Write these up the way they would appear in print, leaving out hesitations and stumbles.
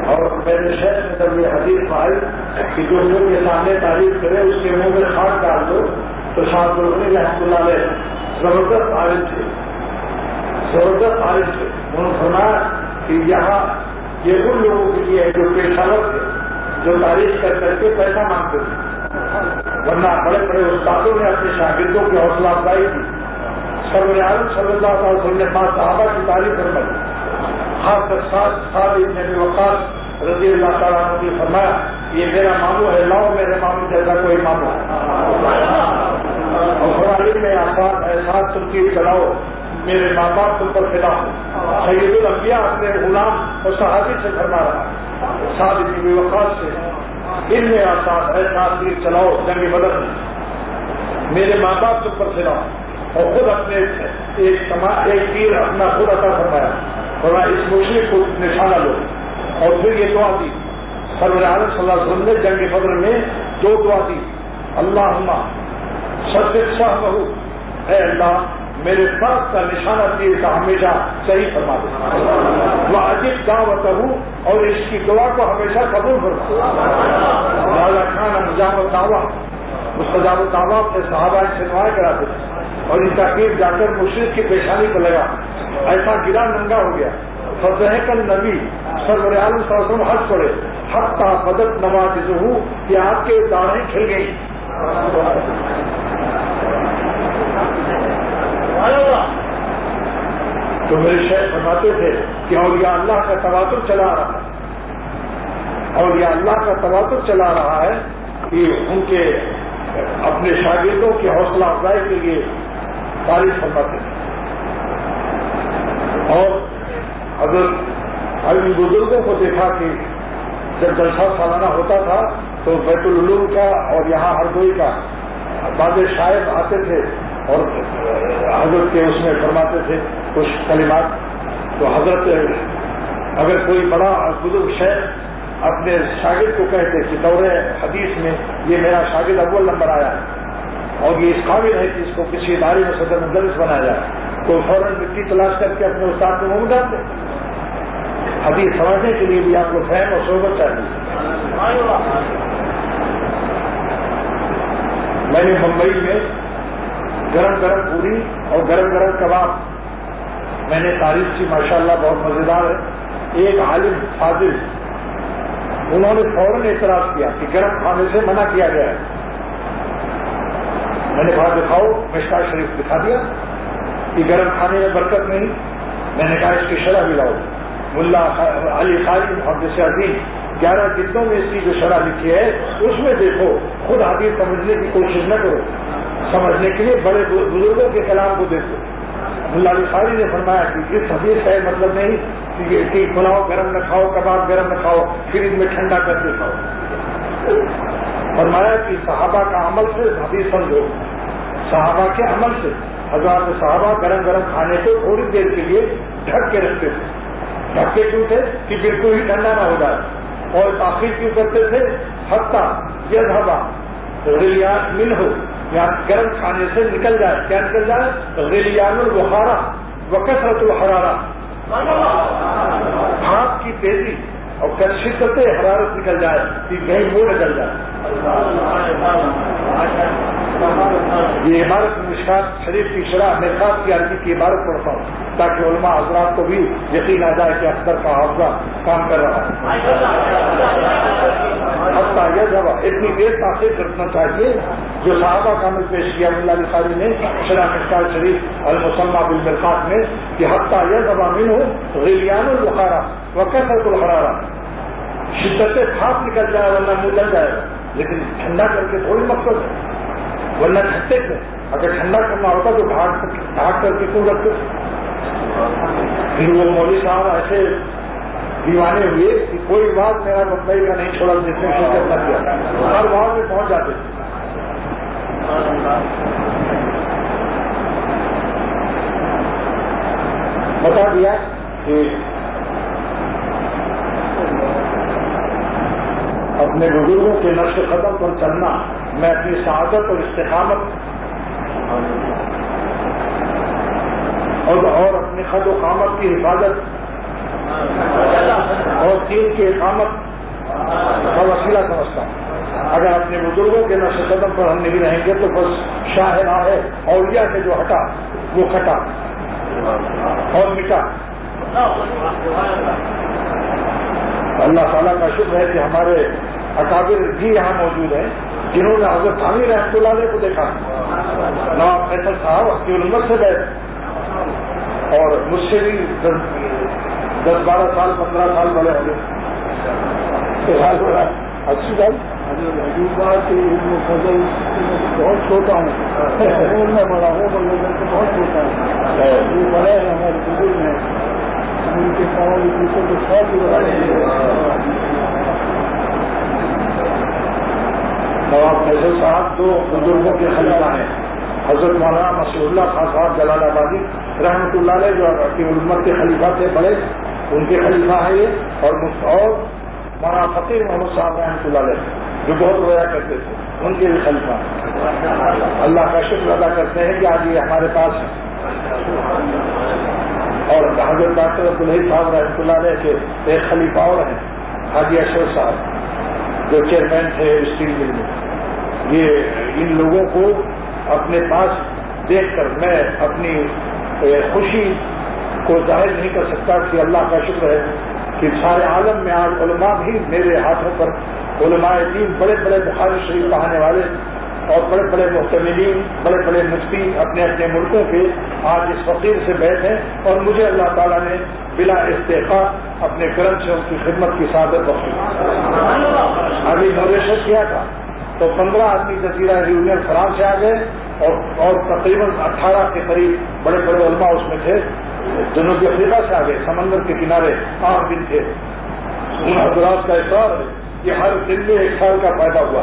اور میرے شیخ نے جب یہ حدیث پائی کہ جو منہ کے سامنے تعریف کرے اس کے منہ میں خاک ڈال دو، تو شاہ بلغنی رحمۃ اللہ علیہ زبردست عالم تھے، زبردست عالم تھے. انہوں نے فرمایا کہ یہاں یہ ان لوگوں کے لیے جو پیشہ ور تھے، جو تعریف کر کر کے پیسہ مانگتے تھے، ورنہ بڑے بڑے استادوں نے اپنے شاگردوں کی حوصلہ افزائی کی. سرور عالم صلی اللہ علیہ وسلم نے 5 صحابہ کی تعریف فرمائی، خاص کر سعد بن ابی وقاص رضی اللہ تعالیٰ عنہ نے فرمایا یہ میرا ماموں ہے، لاؤ میرے ماموں جیسا کوئی ماموں ہے. اور فرمایا میں آسان احساس تنقید چلاؤ، میرے ماں باپ تم پر فدا ہوں. سید الانبیاء اپنے غلام اور صحابی سے فرما رہا، سعد بن ابی وقاص سے، ان میں آسان احساس تیر چلاؤ جنگ بدر میں، میرے ماں باپ تم پر فدا ہوں. اور خود اپنے ایک تیر اپنا خود عطا فرمایا، اور اس مشرک کو نشانہ لو. اور پھر یہ دعا دی سرور عالم صلی اللہ علیہ وسلم نے جنگ بدر میں 2 دعا دی، اللہم صدق صحبہ، اے اللہ میرے ساتھ کا نشانہ تیر کا ہمیشہ صحیح فرما دے، وعجب دعوتہ، اور اس کی دعا کو ہمیشہ قبول فرما. لہذا کھانا مجاب الدعوہ، مستجاب الدعوہ سے صحابہ سے دعائیں کراتے تھے، اور ان کا تیر جا کر مشرک کی پیشانی کو لگا، ایسا گرا ننگا ہو گیا. فضحک النبی سرور عالم صلی اللہ علیہ وسلم ہنس پڑے، حتی بدت نواجذہ، کہ آپ کے داڑھیں کھل گئی. تو میرے شیخ فرماتے تھے کہ اولیاء اللہ کا تواتر چلا رہا ہے، اولیاء اللہ کا تواتر چلا رہا ہے کہ ان کے اپنے شاگردوں کی حوصلہ افزائی کے لیے تعریف فرماتے تھے. اور اگر ان بزرگوں کو دیکھا کہ جب جلسہ سالانہ ہوتا تھا تو بیت العلوم کا اور یہاں ہردوئی کا بعض شاعر آتے تھے اور حضرت کے اس میں فرماتے تھے کچھ کلمات. تو حضرت اگر کوئی بڑا بزرگ شیخ اپنے شاگرد کو کہتے کہ دور حدیث میں یہ میرا شاگرد اول نمبر آیا ہے اور یہ اس قابل ہے کہ اس کو کسی ادارے میں صدر مدرس بنایا جائے، تو فوراً مٹی تلاش کر کے اپنے استاد کو منہ ڈالتے. حدیث سمجھنے کے لیے بھی آپ کو فہم اور صحبت چاہیے. میں نے ممبئی میں گرم گرم پوری اور گرم گرم کباب میں نے تعریف کی، ماشاءاللہ بہت مزیدار ہے. ایک عالم فاضل انہوں نے فوراً اعتراض کیا کہ گرم کھانے سے منع کیا گیا ہے. میں نے کہا دکھاؤ، مشکا شریف دکھا دیا کہ گرم کھانے میں برکت نہیں. میں نے کہا اس کی شرح بھی لاؤ. ملا علی خالد محدث عظیم 11 جلدوں میں اس کی جو شرح لکھی ہے اس میں دیکھو، خود حدیث سمجھنے کی کوشش نہ کرو، سمجھنے کے لیے بڑے بزرگوں کے کلام کو دیکھو. ملا علی خالد نے فرمایا کہ اس حدیث کا یہ مطلب نہیں کہ پلاؤ گرم نہ کھاؤ، کباب گرم نہ کھاؤ، پھر ان میں ٹھنڈا کر کے کھاؤ. فرمایا کہ صحابہ کا عمل سے حدیث سمجھو، صحابہ کے عمل سے. حضرات صحابہ گرم گرم کھانے کو تھوڑی دیر کے لیے ڈھک کے رکھتے تھے. ڈھکے کیوں تھے کہ بالکل ہی ٹھنڈا نہ ہو جائے. اور تاخیر کیوں کرتے تھے؟ حتیٰ یہ دھبا غلیات من ہو، یا گرم کھانے سے نکل جائے. کیا نکل جائے؟ غلیان البخارا وکثرت الحرارہ، بھاپ کی تیزی اور شدت حرارت نکل جائے کہ کہیں منہ نکل جائے. یہ عبارت مشکات شریف کی شرح میں خاص کی عربی کی عبارت پڑھتا ہوں تاکہ علماء حضرات کو بھی یقین آ جائے کہ اختر کا حافظہ کام کر رہا ہے. حتیٰ یہ جگہ اتنی دیر تاخیر کرنا چاہیے جو صحابہ کا عمل پیش کیا ملا علی خالد نے شرح مشکات شریف المسمى بالمرقات میں کہ حتیٰ یہ جگہ منہ غلیان البخارا وکثرت الحرارہ، شدت بھاپ نکل جائے ورنہ منہ جل جائے. لیکن ٹھنڈا کر کے تھوڑی مقصد ہے، ورنہ ٹھنڈے تھے. اگر ٹھنڈا کرنا ہوتا تو ڈھاک کر کے کیوں رکھتے؟ پھر وہ مولوی صاحب ایسے دیوانے ہوئے کہ کوئی بات میرا ممبئی کا نہیں چھوڑا جس نے شرکت نہ کیا، ہر وہاں میں پہنچ جاتے تھے. بتا دیا کہ اپنے بزرگوں کے نقش قدم پر چلنا میں اپنی سعادت اور استقامت اور اپنے خد و قامت کی حفاظت اور دین کی اقامت کا وسیلہ سمجھتا ہوں. اگر اپنے بزرگوں کے نقش قدم پر ہم نہیں رہیں گے تو بس شاہراہ ہے اولیاء سے جو ہٹا وہ کھٹا اور مٹا. اللہ تعالیٰ کا شکر ہے کہ ہمارے اکابر بھی یہاں موجود ہیں جنہوں نے حضرت تھانوی رحمۃ اللہ علیہ کو دیکھا. نواب فیصل صاحب اپنی علمت سے بیٹھ اور مجھ سے بھی 10-12 سال 15 سال بڑے ہو گئے. اچھی بات فضل بہت چھوٹا ہوں میں بڑا ہوں بہت چھوٹا ہوں. یہ بڑے ہیں ہمارے بزرگ ہیں ان کے سوال کے ساتھ نواب فیصل صاحب 2 بزرگوں کے خلیفہ ہیں. حضرت مولانا مسعود اللہ خان صاحب جلال آبادی رحمۃ اللہ علیہ جو اپنی امت کے خلیفہ تھے بڑے ان کے خلیفہ ہیں یہ. اور مولانا فقیر محمد صاحب رحمۃ اللہ علیہ جو بہت رویا کرتے تھے ان کے بھی خلیفہ. اللہ کا شکر ادا کرتے ہیں کہ آج یہ ہمارے پاس ہے. اور حضرت ڈاکٹر عبدالحی صاحب رحمۃ اللہ علیہ کے ایک خلیفہ اور ہیں حاجی اشرف صاحب جو چیئرمین تھے اسٹیل مل میں. یہ ان لوگوں کو اپنے پاس دیکھ کر میں اپنی خوشی کو ظاہر نہیں کر سکتا کہ اللہ کا شکر ہے کہ سارے عالم میں آج علماء بھی میرے ہاتھوں پر علماء دین بڑے بڑے بخاری شریف پڑھانے والے اور بڑے بڑے محتملین بڑے بڑے مفتی اپنے اپنے ملکوں کے آج اس فقیر سے بیٹھے ہیں اور مجھے اللہ تعالیٰ نے بلا استحقاق اپنے کرم سے ان کی خدمت کی سعادت بخشی. ابھی نوریشن کیا تھا تو 15 آدمی جزیرہ ریونین فرانس سے آ گئے اور تقریباً 18 کے قریب بڑے بڑے علماء اس میں تھے جنوبی افریقہ سے آ گئے. سمندر کے کنارے 8 دن تھے. ان حضرات کا اقرار ہے کہ ہر دن میں 1 سال کا فائدہ ہوا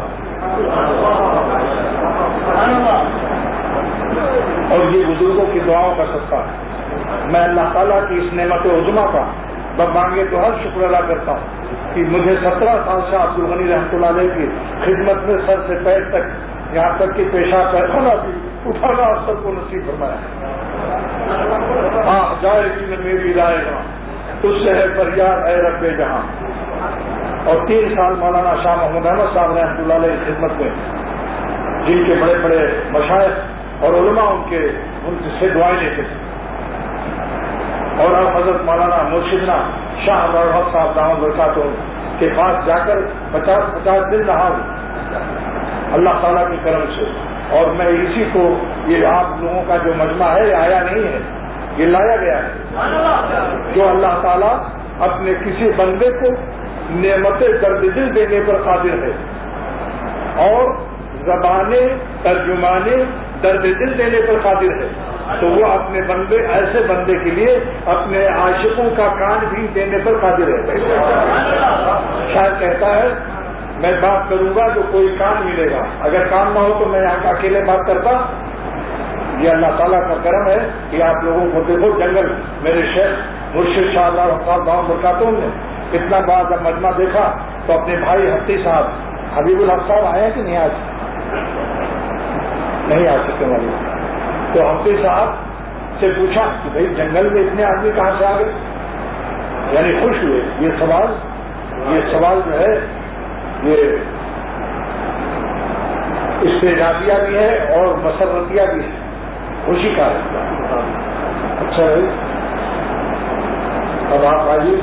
اور یہ بزرگوں کی دعاؤں کا صدقہ ہے. میں اللہ تعالیٰ کی اس نعمت عظمیٰ کا مانگے تو ہر شکر ادا کرتا ہوں کہ مجھے 17 سال سے عبدالغنی رحمۃ اللہ علیہ کی خدمت میں سر سے پیر تک یہاں تک کہ پیشاب پیخانہ بھی اٹھانا آپ سب کو نصیب فرمایا. ہاں جائے کہ میری رائے گا اس سے ہے فریاد اے رب جہاں. اور 3 سال مولانا شاہ محمود احمد صاحب رحمۃ اللہ علیہ کی خدمت میں جن کے بڑے بڑے مشائخ اور علماء ان سے دعائیں لیتے تھے. اور اب حضرت مولانا مرشدنا شاہ عبدالحق صاحب دامت برکاتہ کے پاس جا کر 50 دن رہا ہوں اللہ تعالیٰ کے کرم سے. اور میں اسی کو یہ آپ لوگوں کا جو مجمع ہے یہ آیا نہیں ہے, یہ لایا گیا ہے. جو اللہ تعالیٰ اپنے کسی بندے کو نعمت درد دل دینے پر قادر ہے اور زبانیں ترجمانے درد دل دینے پر قادر ہے, تو وہ اپنے بندے ایسے بندے کے لیے اپنے عاشقوں کا کان بھی دینے پر قادر ہے. شاید کہتا ہے میں بات کروں گا جو کوئی کان ملے گا, اگر کان نہ ہو تو میں یہاں اکیلے بات کرتا. یہ اللہ تعالیٰ کا کرم ہے کہ آپ لوگوں کو دیکھو جنگل میرے شیخ مرشد شاہ اللہ صاحب گاؤں برکاتوں نے اتنا بڑا جب مجمع دیکھا تو اپنے بھائی ہفتی صاحب حبیب الحق صاحب آئے کہ نہیں آج نہیں آ سکتے والے, تو ہفتی صاحب سے پوچھا کہ بھائی جنگل میں اتنے آدمی کہاں سے آ گئے, یعنی خوش ہوئے. یہ سوال جو ہے یہ استعجابیہ بھی ہے اور مسرتیہ بھی ہے, خوشی کا ہے. اچھا بھائی اب آپ آئیے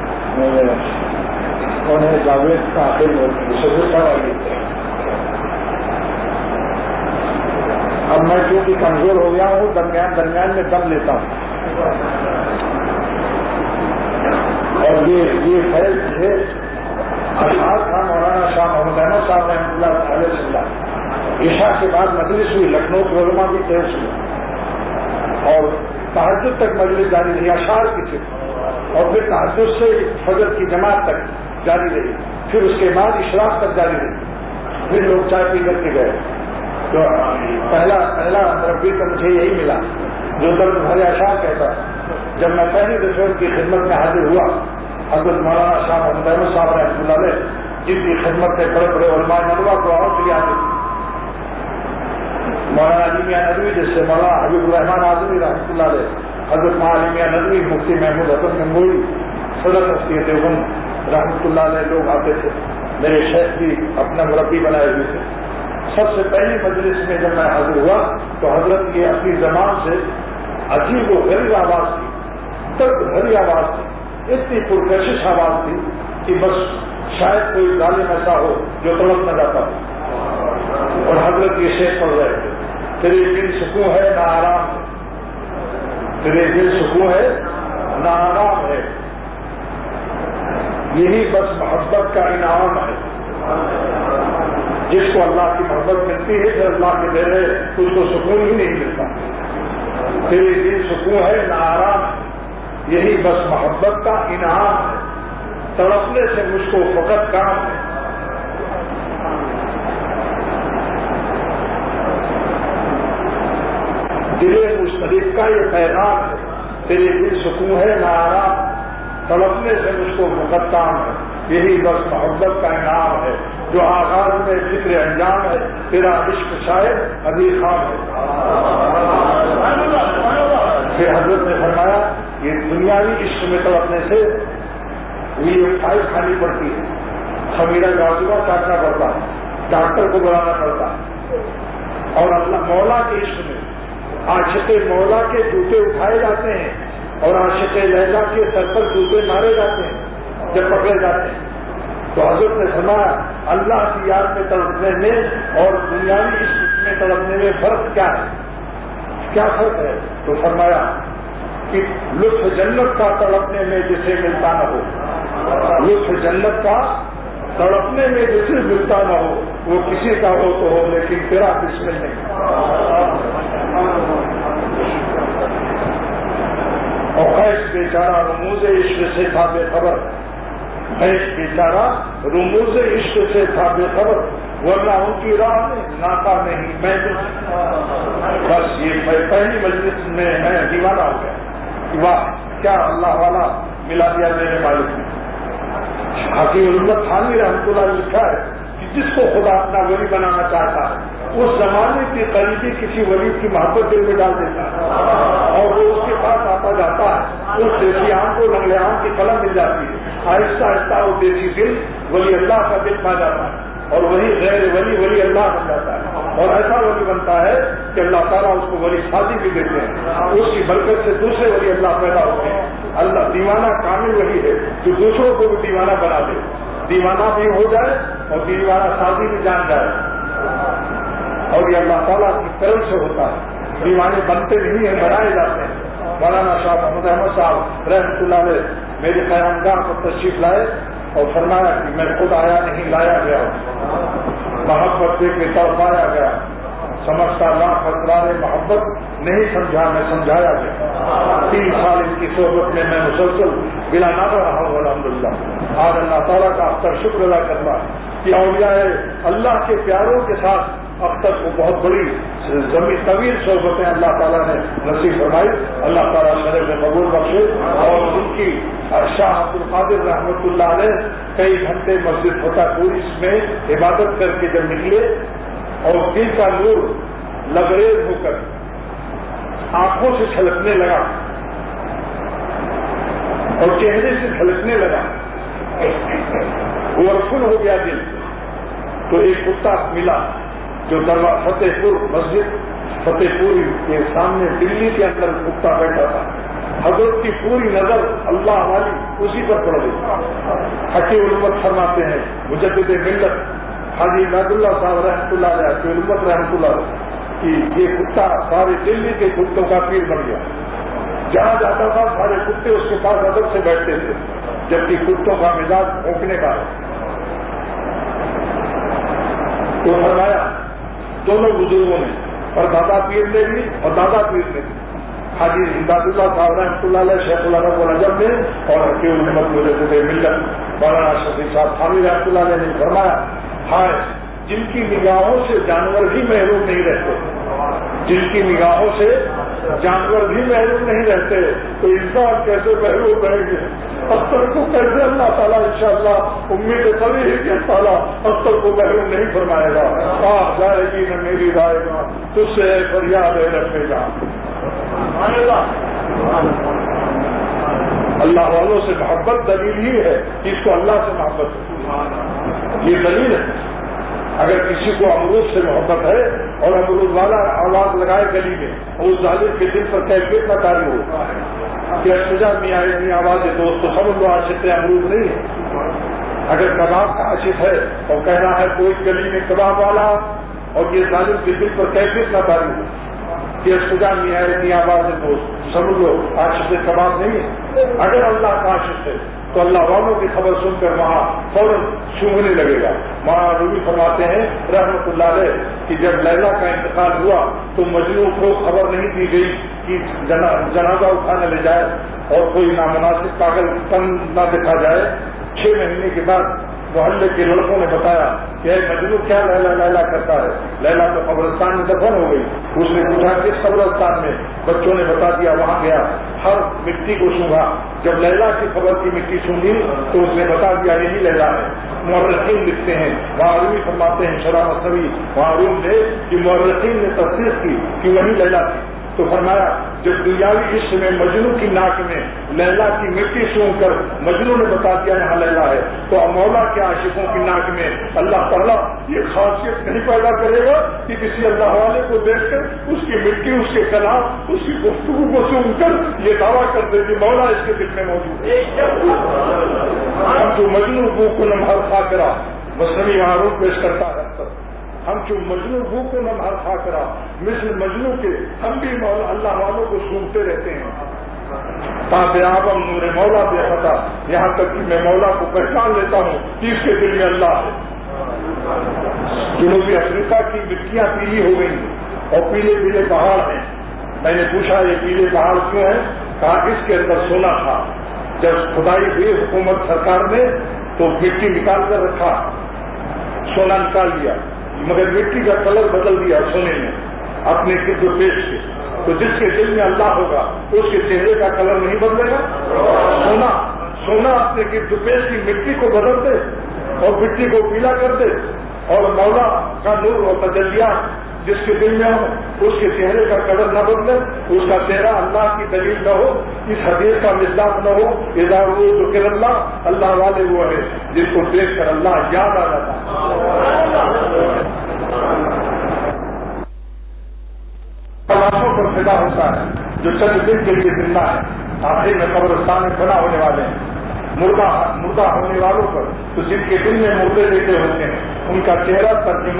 انہیں جاوید کا آخر مصور صاحب آئیے. اب میں چونکہ کمزور ہو گیا ہوں درمیان میں دم لیتا ہوں, اور یہ فیض ہے اشعار تھا مولانا شاہ محمود احمد صاحب رحمۃ اللہ علیہ وسلم. عشاء کے بعد مجلس ہوئی, لکھنؤ کے علماء کی تیز ہوئی اور تہجد تک مجلس جاری رہی, اشعار کی تھی, اور پھر تہجد سے فجر کی جماعت تک جاری رہی, پھر اس کے بعد اشراق تک جاری رہی, پھر لوگ چائے پی کر کے گئے. تو پہلا مربی کا مجھے یہی ملا جو درد بھرے اشعار کہتا ہے. جب میں پہلی دفعہ کی خدمت میں حاضر ہوا, حضرت مولانا شاہ محمود احمد صاحب رحمۃ اللہ علیہ جن کی خدمت میں بڑے بڑے علماء نلوا کو اور کے لیے آتے تھے, مولانا علی میاں ندوی جس سے مولانا حبیب الرحمان اعظمی رحمۃ اللہ علیہ, حضرت علی میاں ندوی, مفتی محمود حسن گنگوئی, صدر مفتی دیوبند, رحمۃ اللہ علیہ لوگ آتے تھے، میرے شیخ بھی اپنا مربی بنائے ہوئے تھے. سب سے پہلی مجلس میں جب میں حاضر ہوا تو حضرت کی اپنی زبان سے عجیب و غریب آواز تھی، درد بھری آواز تھی، اتنی پرکشش آواز تھی کہ بس شاید کوئی ظالم ایسا ہو جو تڑپ نہ جاتا ہو. اور حضرت یہ شیخ پڑھ رہے تھے، تیرے دل سکون ہے نہ آرام ہے، تیرے دل سکون ہے نہ آرام ہے، یہی بس محبت کا انعام ہے. جس کو اللہ کی محبت ملتی ہے جو اللہ کے دے رہے اس کو سکون ہی نہیں ملتا. تیرے دل سکون ہے نہ آرام ہے، یہی بس محبت کا انعام ہے، تڑپنے سے مجھ کو فقط کام ہے. دل مشترک کا یہ پیغام ہے، تیرے دل سکون ہے نہ آرام، تڑپنے سے مجھ کو فقط کام ہے، یہی بس محبت کا انعام ہے. جو آغاز میں فکر انجام ہے، تیرا عشق شاید ابھی خواب ہے. پھر حضرت نے فرمایا یہ دنیاوی عشق میں تڑپنے سے یہ فائل کھانی پڑتی ہے، خمیرہ گازوا کاٹنا پڑتا ہے، ڈاکٹر کو بلانا پڑتا ہے. اور اللہ مولا کے عشق میں عاشق مولا کے جوتے اٹھائے جاتے ہیں اور عاشق لیلا کے سر پر جوتے مارے جاتے ہیں جب پکڑے جاتے ہیں. تو حضرت نے فرمایا اللہ کی یاد میں تڑپنے میں اور دنیاوی عشق میں تڑپنے میں فرق کیا ہے؟ کیا فرق ہے؟ تو فرمایا کہ لطف جنت کا تڑپنے میں جسے ملتا نہ ہو، لطف جنت کا تڑپنے میں جسے ملتا نہ ہو وہ کسی کا ہو تو ہو لیکن تیرا بسمل نہیں. اور خیش بیچارہ رموز عشق سے تھا بے خبر، خیش بیچارہ رموز عشق سے تھا بے خبر، ورنہ ان کی راہ میں ناکا نہیں میں بس یہ پہلی مجلس میں میں دیوانہ ہو گیا کہ واہ کیا اللہ والا ملا دیا میرے مالک نے. حکیم الامت تھانوی رحمۃ اللہ لکھا ہے کہ جس کو خدا اپنا ولی بنانا چاہتا ہے اس زمانے کی قریبی کسی ولی کی محبت دل میں ڈال دیتا ہے اور وہ اس کے پاس آتا جاتا ہے، اس دیسی آم کو لنگڑے آم کی قلم مل جاتی ہے، آہستہ آہستہ وہ دیسی دل ولی اللہ کا دل پا جاتا ہے اور وہی غیر ولی اللہ بن جاتا ہے اور ایسا ولی بنتا ہے کہ اللہ تعالیٰ اس کو ولی شادی بھی دیتے ہیں، اس کی برکت سے دوسرے ولی اللہ پیدا ہوتے ہیں. اللہ دیوانہ کامل ولی ہے جو دوسروں کو بھی دیوانہ بنا دے، دیوانہ بھی ہو جائے اور دیوانہ شادی بھی جان جائے. اور یہ اللہ تعالیٰ کی طرف سے ہوتا ہے، دیوانے بنتے نہیں ہیں بنائے جاتے ہیں. مولانا شاہ محمد احمد صاحب رحمۃ اللہ علیہ میری قیامگاہ پر تشریف لائے اور فرمایا کہ میں خود آیا نہیں لایا گیا ہوں، محبت دے کے تڑپایا گیا، سمجھتا لاکھ اسرار محبت نہیں سمجھا میں سمجھایا گیا. 3 سال ان کی صحبت میں مسلسل بلا نہ رہا ہوں الحمدللہ. آج اللہ تعالیٰ کا اختر شکر ادا کرنا کہ اولیاء اللہ کے پیاروں کے ساتھ اختر کو بہت بڑی طویل صحبتیں اللہ تعالیٰ نے نصیب فرمائی. اللہ تعالیٰ شرف قبول بخشے اور ان کی شاہ عبد القادر رحمۃ اللہ علیہ کئی گھنٹے مسجد فتح پوری میں عبادت کر کے جب نکلے اور دل کا نور لبریز ہو کر آنکھوں سے چھلکنے لگا اور چہرے سے چھلکنے لگا، اوورفل ہو گیا دل. تو ایک کتا ملا جو فتح پور مسجد فتح پوری کے سامنے دلی کے اندر کتا بیٹھا تھا. حضرت کی پوری نظر اللہ والی اسی پر پڑ گئی. حکیم الامت فرماتے ہیں مجدد ملت حاجی عباد اللہ صاحب رحمۃ اللہ علیہ حکیم الامت رحمۃ اللہ علیہ کہ یہ کتا سارے دلی کے کتوں کا پیر بن گیا. جہاں جاتا تھا سارے کتے اس کے پاس ادب سے بیٹھتے تھے، جبکہ کتوں کا مزاج بھونکنے کا ہے. تو فرمایا دونوں بزرگوں نے اور دادا پیر نے بھی اور دادا پیر نے بھی حاجی امداد اللہ صاحب رحمۃ اللہ علیہ شیخ العرب والعجب نے اور حکیم الامت مجدد ملت مولانا شفیع صاحب تھانوی رحمۃ اللہ علیہ نے فرمایا ہائے جن کی نگاہوں سے جانور بھی محروم نہیں رہتے، جن کی نگاہوں سے جانور بھی محروم نہیں رہتے تو انسان کیسے محروم رہیں گے. اختر کو کیسے اللہ تعالیٰ انشاءاللہ امید کبھی ہی کہ تعالیٰ اختر کو محروم نہیں فرمائے گا. آپ جائے گی نہ میری رائے گا تجھ سے فریاد ہے رکھے گا. اللہ والوں سے محبت دلیل ہی ہے کہ اس کو اللہ سے محبت ہے، یہ دلیل ہے۔ اگر کسی کو امرود سے محبت ہے اور امرود والا آواز لگائے گلی میں اور اس ظالم کے دل پر کیفیت نہ تاری ہو کہ سجا میاں اتنی آواز ہے دوست تو سب لوگ عاشق امرود نہیں ہے۔ اگر کباب کا عاشق ہے اور کہنا ہے کوئی گلی میں کباب والا اور یہ ظالم کے دل پر کیفیت نہ تاری ہو کہ سجا میاں اتنی آواز ہے دوست سب لوگ عاشق کباب نہیں ہے۔ اگر اللہ کا عاشق ہے تو اللہ والوں کی خبر سن کر وہاں فوراً سونگنے لگے گا۔ مولانا رومی فرماتے ہیں رحمۃ اللہ علیہ کہ جب لیلا کا انتقال ہوا تو مجنون کو خبر نہیں دی گئی کہ جنازہ اٹھانے لے جائے اور کوئی نامناسب پاگل پن نہ دکھا جائے۔ 6 مہینے کے بعد محلے کے لڑکوں نے بتایا کہ مجنون کیا لیلا لیلا کرتا ہے، لیلا تو قبرستان میں دفن ہو گئی۔ اس نے پوچھا کس قبرستان میں، بچوں نے بتا دیا وہاں گیا، ہر مٹی کو سونگا، جب لیلا کی خبر کی مٹی سونگی تو اس نے بتا دیا یہی لیلا ہے۔ مورخین لکھتے ہیں، معروی فرماتے ہیں شرح مصنوی معروم نے کہ مورخین نے تصدیق کی کہ وہی لیلا تھی، تو فرمایا جب دنیاوی عشق میں مجنوں کی ناک میں لیلا کی مٹی سونگ کر مجنوں نے بتا دیا یہاں لیلا ہے، تو مولا کے عاشقوں کی ناک میں اللہ تعالیٰ یہ خاصیت نہیں پیدا کرے گا کہ کسی اللہ والے کو دیکھ کر اس کی مٹی، اس کے کلام، اس کی گفتگو کو سن کر یہ دعویٰ کر دے کہ مولا اس کے دل میں موجود ہے۔ ہم جو مجنوں کو کنم ہر خاطرہ مصنوی معروف پیش کرتا ہے، ہم جو مجنوں بھو کو نم ہر خاطرہ مثل مجنوں کے ہم بھی اللہ والوں کو سنتے رہتے ہیں۔ تابع آبم نور مولا بے خطا، یہاں تک کہ میں مولا کو پہچان لیتا ہوں کہ اس کے دل میں اللہ ہے۔ جنوبی افریقہ کی مٹیاں پیلی ہو گئی اور پیلے پیلے پہاڑ ہیں۔ میں نے پوچھا یہ پیلے پہاڑ کیوں ہیں؟ کہا اس کے اندر سونا تھا، جب کھدائی ہوئی حکومت سرکار نے تو مٹی نکال کر رکھا، سونا نکال لیا، مگر مٹی کا کلر بدل دیا سونے میں اپنے گرد و پیش کے، تو جس کے دل میں اللہ ہوگا اس کے چہرے کا کلر نہیں بدلے گا۔ سونا اپنے گرد و پیش کی مٹی کو بدل دے اور مٹی کو پیلا کر دے، اور مولا کا نور و تجلیات جس کے دل میں ہو اس کے چہرے کا کلر نہ بدلے، اس کا چہرہ اللہ کی دلیل نہ ہو، اس حدیث کا مزاج نہ ہو، اذا ذکر اللہ، اللہ والے وہ ہے جس کو دیکھ کر اللہ یاد آ جاتا ہے، تلاشوں پر فدا ہوتا ہے، جو چند دن کے لیے زندہ ہے آخر میں قبرستان میں فنا ہونے والے ہیں۔ مردہ ہونے والوں پر تو جن کے دل میں مردے دیتے ہوتے ہیں ان کا چہرہ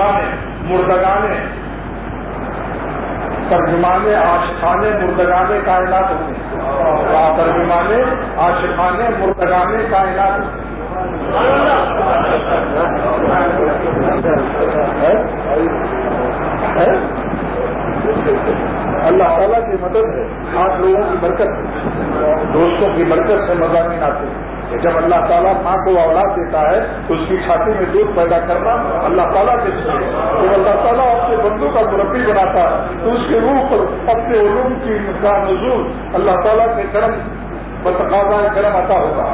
ترجمانے عاشقانے مردگانے کائنات ہوتے ہیں، ترجمانے عاشقانے مردگانے کائنات ہے۔ اللہ تعالیٰ کی مدد ہے، آپ لوگوں کی برکت ہے، دوستوں کی برکت سے مضامین آتے ہیں۔ جب اللہ تعالیٰ ماں کو اولاد دیتا ہے تو اس کی چھاتی میں دودھ پیدا کرنا اللہ تعالیٰ کے ذریعے ہے۔ جب اللہ تعالیٰ اپنے بندوں کا مربی بناتا ہے تو اس کے روح پر اپنے علوم کی کا نزول اللہ تعالیٰ کے کرم بتقاضا کرم عطا ہوگا۔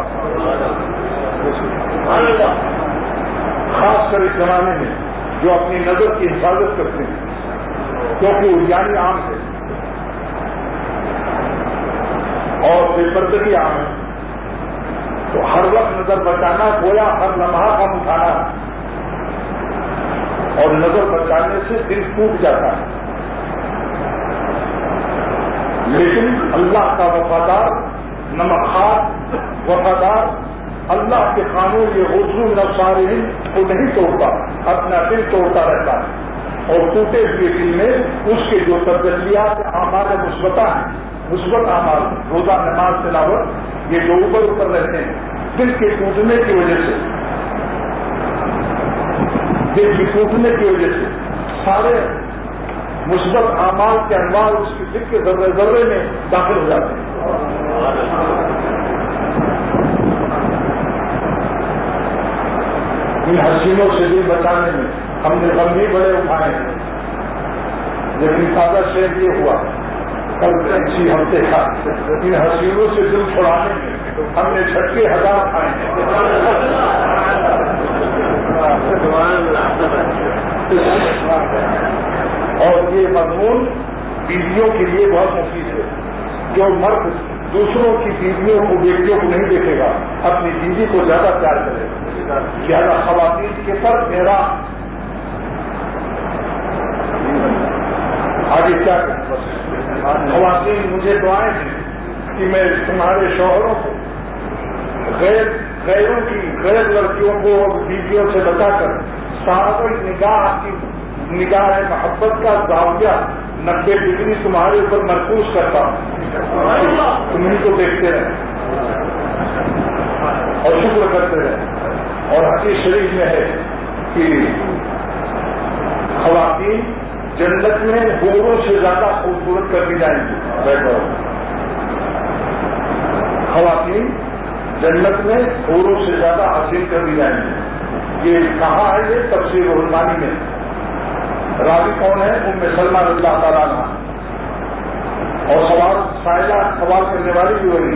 خاص کر اس زمانے میں جو اپنی نظر کی حفاظت کرتے ہیں کیونکہ اریانی عام ہے اور بے پردگی عام ہے، تو ہر وقت نظر بچانا گویا ہر لمحہ کم اٹھانا، اور نظر بچانے سے دل ٹوٹ جاتا ہے۔ لیکن اللہ کا وفادار نمخات وفادار اللہ کے قانون یہ حضور نفسارین کو نہیں توڑتا، اپنا دل توڑتا رہتا ہے، اور ٹوٹے ہوئے دل میں اس کے جو تجلیات اعمال مثبتہ ہیں، مثبت اعمال روزہ نماز تلاوت یہ جو اوپر رہتے ہیں دل کے ٹوٹنے کی وجہ سے، دل کے ٹوٹنے کی وجہ سے سارے مثبت اعمال کے انوار اس کے دل کے ذرے ذرے میں داخل ہو جاتے ہیں۔ ان حسینوں سے دل بچانے میں ہم نے غم بھی بڑے اٹھائے ہیں، لیکن تازہ شعر یہ ہوا کل اسی ہفتے کا، ان حسینوں سے دل چھڑانے میں ہم نے جھٹکے ہزار کھائے ہیں۔ اور یہ مضمون بیویوں کے لیے بہت مفید ہے، جو مرد دوسروں کی بیویوں کو بیٹیوں کو نہیں دیکھے گا، اپنی بیوی کو زیادہ پیار کرے گا، زیادہ خواتین کے پر میرا آگے کیا کریں؟ خواتین مجھے دعائیں دیں کہ میں تمہارے شوہروں کو غیروں کی غیر لڑکیوں کو بیویوں سے بچا کر صحابہ نگاہ کی نگاہ محبت کا زاویہ 90 ڈگری تمہارے اوپر مرکوز کرتا ہوں، تمہیں کو دیکھتے رہیں اور شکر کرتے رہیں۔ اور حدیث شریف میں ہے کہ خواتین جنت میں حوروں سے زیادہ خوبصورت کر دی جائیں گی۔ بیٹھو، خواتین جنت میں حوروں سے زیادہ حاصل کر دی جائیں گی۔ یہ کہاں ہے؟ یہ تفسیر الرحمانی میں۔ راوی کون ہے؟ ام سلمہ رضی اللہ تعالیٰ عنہ، اور سوال کرنے والی بھی وہی۔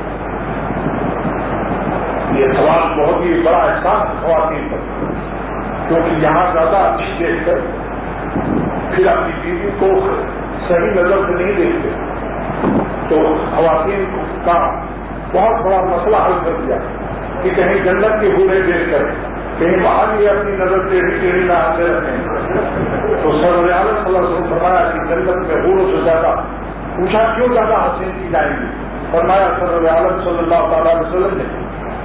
یہ سوال بہت ہی بڑا احساس خواتین پر، کیونکہ یہاں زیادہ اچھی دیکھ کر پھر اپنی بیوی کو صحیح نظر سے نہیں دیکھتے، تو خواتین کا بہت بڑا مسئلہ حل کر دیا کہ کہیں جنت کی حوریں دیکھ کر کہیں وہاں بھی اپنی نظر ٹیڑھی نہ آتے رکھیں۔ تو سرور عالم صلی اللہ علیہ وسلم فرمایا کہ جنت میں حوروں سے زیادہ، پوچھا کیوں زیادہ حاصل کی جائیں گی؟ فرمایا سرور عالم صلی اللہ تعالیٰ علیہ وسلم نے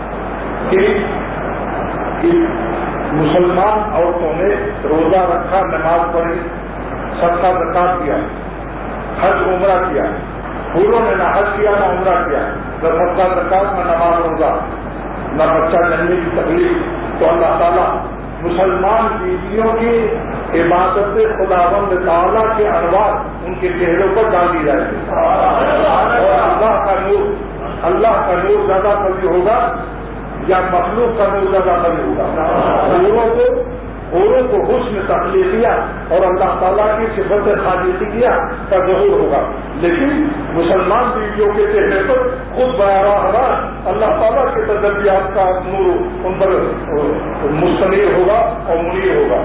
کہ مسلمان عورتوں نے روزہ رکھا، نماز پڑھی، صدقہ زکات کیا، حج عمرہ کیا، حوروں نے نہ حج کیا نہ عمرہ کیا، نہ صدقہ زکات نہ نماز روزہ نہ بچہ جننے کی تکلیف، تو اللہ تعالیٰ مسلمان بیویوں کی عبادت خداوند تعالیٰ کے انوار ان کے چہروں پر ڈال دی جائے گی، اور اللہ کا نور زیادہ قوی ہوگا یا مخلوق کا نور زیادہ قوی ہوگا؟ حوروں کو حسن تخلیقیہ اور اللہ تعالیٰ کی صفت خالقیہ کا ظہور ہوگا، لیکن مسلمان بیویوں کے چہرے پر خود براہ راست اللہ تعالیٰ کے تجلیات کا نور ان پر مستنیر ہوگا اور منیر ہوگا۔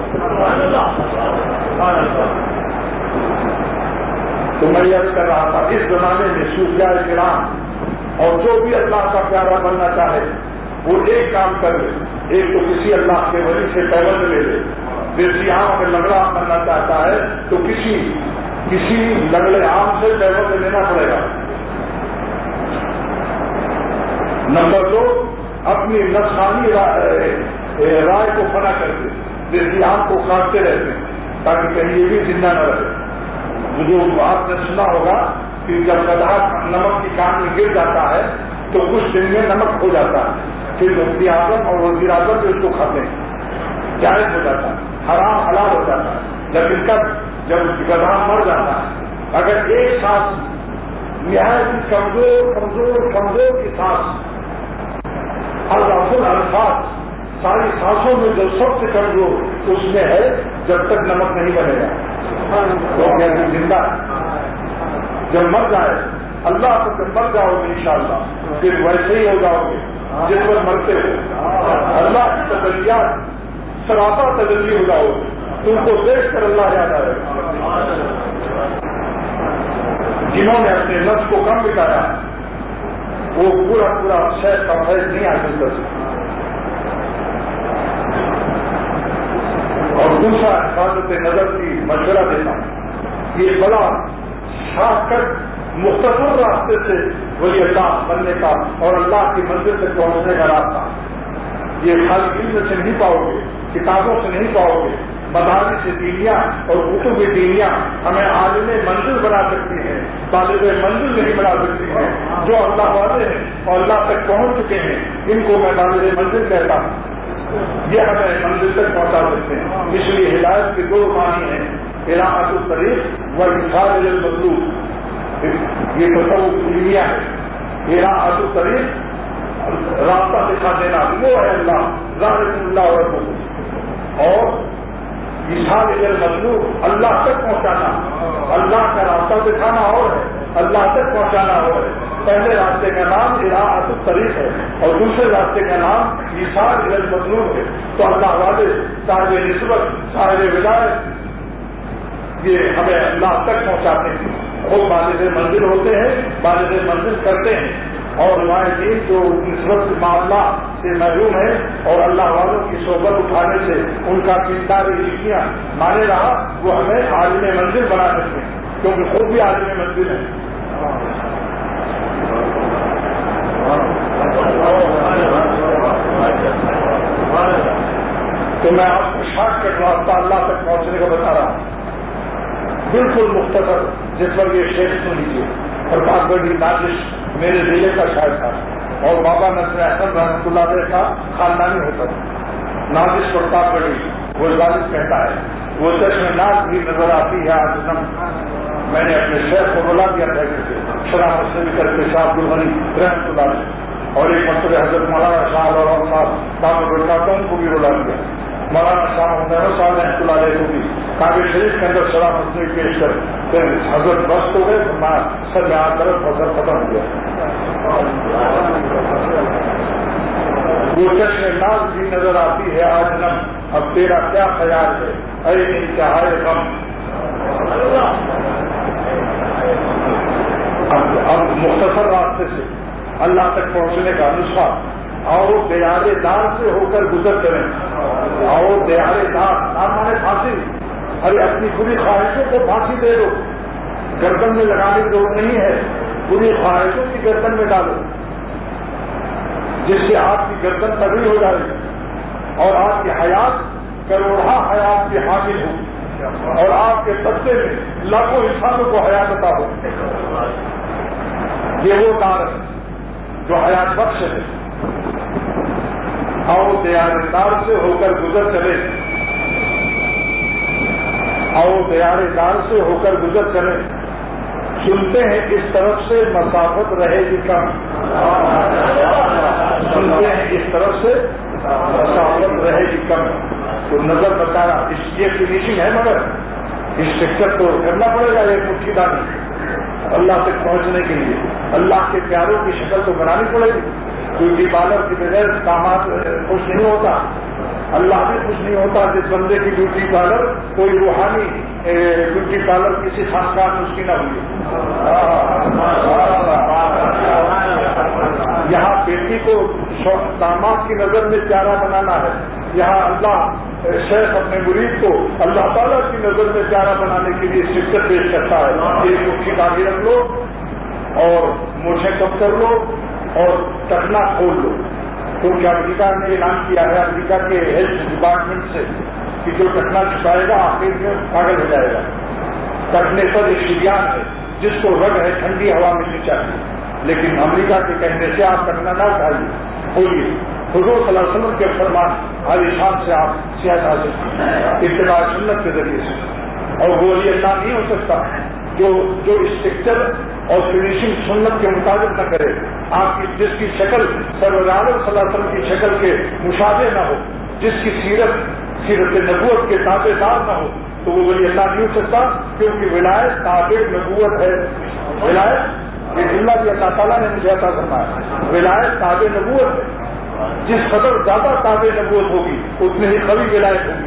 تو میں یہ کر رہا تھا، اس زمانے میں صوفیاء کرام اور جو بھی اللہ کا پیارا بننا چاہے وہ ایک کام کر لے، ایک تو کسی اللہ کے ولی سے پیوند لے لے، جیسے یہاں اگر لنگڑا بننا چاہتا ہے تو کسی لنگڑے عام سے پیوند لینا پڑے گا۔ نمبر 2، اپنی نفسانی رائے کو فنا کر دے، جیسے آم کو کاٹتے رہتے ہیں تاکہ کہیں یہ بھی زندہ نہ رہے۔ جو آپ نے سنا ہوگا کہ جب گدھا نمک کی کان میں گر جاتا ہے تو کچھ دن میں نمک ہو جاتا ہے، پھر مفتی اعظم اور وزیر اعظم بھی اس کو کھاتے ہیں، جائز ہو جاتا ہے، حرام حلال ہو جاتا ہے۔ لیکن جب گدھا مر جاتا ہے، اگر ایک سانس نہایت کمزور کی سانس، الفاظ ساری سانسوں میں جو سب سے کمزور اس میں ہے، جب تک نمک نہیں بنے گا تو کیا زندہ ہے؟ جب مر جائے اللہ کو، جب مر جاؤ گے انشاءاللہ پھر ویسے ہی ہو جاؤ گے جس پر مرتے ہو۔ اللہ کی تجلیات سراپا تجلی ہو جاؤ گے، تم کو دیکھ کر اللہ یاد آئے گا۔ جنہوں نے اپنے نفس کو کم بتایا وہ پورا شہر کا فیض نہیں حاصل کر سکتے۔ اور دوسرا حفاظت نظر کی مشورہ دیتا ہوں، یہ بڑا شاخ کٹ مختصر راستے سے ولی اللہ بننے کا اور اللہ کی منزل تک پہنچنے کا راستہ، یہ خالی علم سے نہیں پاؤ گے، کتابوں سے نہیں پاؤ گے۔ مدارس دینیہ اور کتب دینیہ ہمیں عالم منزل بنا سکتی ہیں، طالب منزل نہیں بنا سکتی ہیں۔ جو اللہ والے ہیں اور اللہ تک پہنچ چکے ہیں ان کو میں طالب منزل کہتا ہوں، یہ ہمیں منزل تک پہنچا سکتے ہیں۔ اس لیے ہدایت کے 2 معنی ہیں، اراحۃ الطریق و ارشاد الی المطلوب۔ یہ تصوف دینیہ ہے، اراحۃ الطریق راستہ دکھا دینا، وہ ہے اللہ ذالک اللہ ربہ، اور ارشاد الی المطلوب اللہ تک پہنچانا، اللہ کا راستہ دکھانا اور ہے، اللہ تک پہنچانا اور ہے۔ پہلے راستے کا نام اراحۃ الطریق ہے اور دوسرے راستے کا نام ارشاد الی المطلوب ہے۔ تو اللہ والے صاحب نسبت، صاحب ولایت، یہ ہمیں اللہ تک پہنچاتے ہیں۔ وہ بالغ منزل ہوتے ہیں، بالغ منزل کرتے ہیں، اور ہمارے دین جو نسبت معاملہ سے محروم ہے اور اللہ والوں کی صحبت اٹھانے سے ان کا کردار ریشیاں مانے رہا، وہ ہمیں عالم منزل بنا سکتے ہیں، کیونکہ خود بھی عالم منزل ہے۔ تو میں آپ کو شارٹ کٹ راستہ اللہ تک پہنچنے کا بتا رہا ہوں، بالکل مختصر، جس پر یہ شیخ سن لیجیے۔ پرتاپ گڑھی نازش میرے ضلع کا شاعر تھا اور بابا نصر احسن رحمۃ اللہ علیہ کا خاندانی ہوتا تھا۔ نازش پرتاپ گڑھی وہ ظالم کہتا ہے، وہ چشم ناز بھی نظر آتی ہے آج نم۔ میں نے اپنے شیخ کو بلا دیا تھا کہ شرح مسلم کر کے شاہ عبدالغنی رحمۃ اللہ علیہ، اور ایک مرتبہ حضرت مولانا شاہ اور صاحب دامت برکاتہم کو بھی بلا دیا، مولانا شاہ حسین صاحب رحمۃ اللہ علیہ کو بھی کعبہ شریف کے اندر شرح مسلم پیش کر پھر حضرت بست ہو گئے، سر میں آ کر فضل ختم ہو گیا۔ وہ چشم ناز بھی نظر آتی ہے آج نم، اب تیرا کیا خیال ہے اے انتہائے غم۔ اب مختصر راستے سے اللہ تک پہنچنے کا نسخہ، آؤ دیارے دار سے ہو کر گزر کریں، آؤ دیارے دار، مانے پھانسی، ارے اپنی پوری خواہشوں کو پھانسی دے دو، گردن میں لگانے کی ضرورت نہیں ہے، پوری خواہشوں کی گردن میں ڈالو، جس سے آپ کی گردن تگڑی ہو جائے اور آپ کی حیات کروڑہ حیات کی حامل ہو اور آپ کے صدقے میں لاکھوں انسانوں کو حیات عطا ہو۔ یہ وہ دار ہے جو حیات بخش ہے۔ آؤ دیارے دار سے ہو کر گزر چلے، آؤ دیارے دار سے ہو کر گزر چلے، سنتے ہیں اس طرف سے مسافت رہے گی کم، سنتے ہیں اس طرف سے مسافت رہے گی کم۔ تو نظر بتا رہا یہ فنیشنگ ہے، مگر اس سیکٹر کو کرنا پڑے گا ایک مٹھی دانی اللہ تک پہنچنے کے لیے۔ اللہ کے پیاروں کی شکل تو بنانی پڑے گی، بیوٹی پارلر کے بغیر کامات خوش نہیں ہوتا، اللہ بھی خوش نہیں ہوتا جس بندے کی بیوٹی پارلر کوئی روحانی بیوٹی پارلر کسی خاص اس کی نہ ہوئی۔ یہاں بیٹی کو داماد کی نظر میں پیارا بنانا ہے، یہاں اللہ شیخ اپنے مرید کو اللہ تعالیٰ کی نظر میں پیارا بنانے کے لیے شکست پیش کرتا ہے۔ ایک مٹھی داغی رکھ لو اور مجھے کم کر لو اور ٹکنا کھول لو، کیونکہ امریکہ نے اعلان کیا ہے امریکہ کے ہیلتھ ڈپارٹمنٹ سے کہ جو ٹکنا چھپائے گا آخر میں پاگل ہو جائے گا۔ ٹکنے پر ایک شریان ہے جس کو رگ ہے ٹھنڈی ہوا ملنی چاہیے، لیکن امریکہ کے کہنے سے آپ ٹکنا نہ چاہیے، کھولیے۔ حضور صلی اللہ علیہ وسلم کے فرمان عالی شان سے آپ صحت حاصل اتباع سنت کے ذریعے سے، اور وہ ولی اللہ نہیں ہو سکتا جو اسٹرکچر اور فنیشنگ سنت کے مطابق نہ کرے، آپ کی جس کی شکل سرور عالم صلی اللہ علیہ وسلم کی شکل کے مشابہ نہ ہو، جس کی سیرت نبوت کے تابع دار نہ ہو، تو وہ ولی اللہ نہیں ہو سکتا، کیونکہ ولایت تابع نبوت ہے۔ ولایت یہ جملہ بھی اللہ تعالیٰ نے مجھے عطا فرمایا، ولایت تابع نبوت ہے، جس قدر زیادہ تابع نبوت ہوگی اتنے ہی قوی ولایت ہوگی۔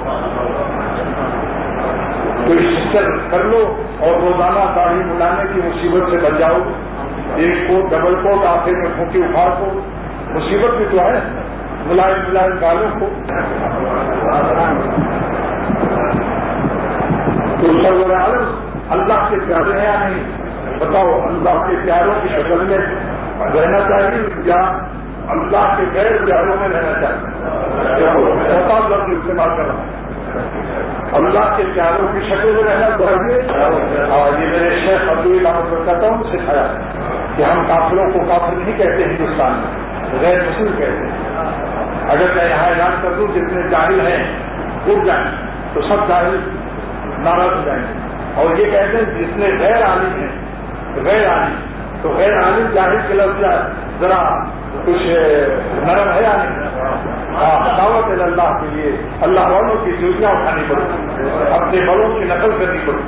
تو اسٹرکچر کر لو اور روزانہ داڑھی ملانے کی مصیبت سے بچ جاؤ، ایک کوٹ ڈبل کوٹ آخر میں پھونکی اخاڑ کو، مصیبت بھی تو ہے ملائم بالوں کو۔ تو سرور عالم اللہ کے پیارے ہیں یا نہیں؟ بتاؤ، اللہ کے پیاروں کی شکل میں رہنا چاہیے یا اللہ کے غیر پیاروں میں رہنا چاہیے؟ لفظ استعمال کر رہا ہوں، اللہ کے پیاروں کی شکل میں رہنا چاہیے۔ اور یہ میرے شیخ عبداللہ کہتا ہوں سکھایا کہ ہم کافروں کو کافر نہیں کہتے ہندوستان میں، غیر مسلم کہتے ہیں۔ اگر میں یہاں اعلان کر دوں جتنے جاہل ہیں اٹھ جائیں تو سب جاہل ناراض ہو جائیں گے، اور یہ کہتے ہیں جتنے غیر عالم ہیں غیر عالم، تو غیر عالم جاہل کے لفظ ذرا کچھ نرم ہے یا نہیں؟ دعوت اللہ کے لیے اللہ والوں کی ڈیوٹیاں اٹھانی پڑے، اپنے بڑوں کی نقل کرنی پڑے۔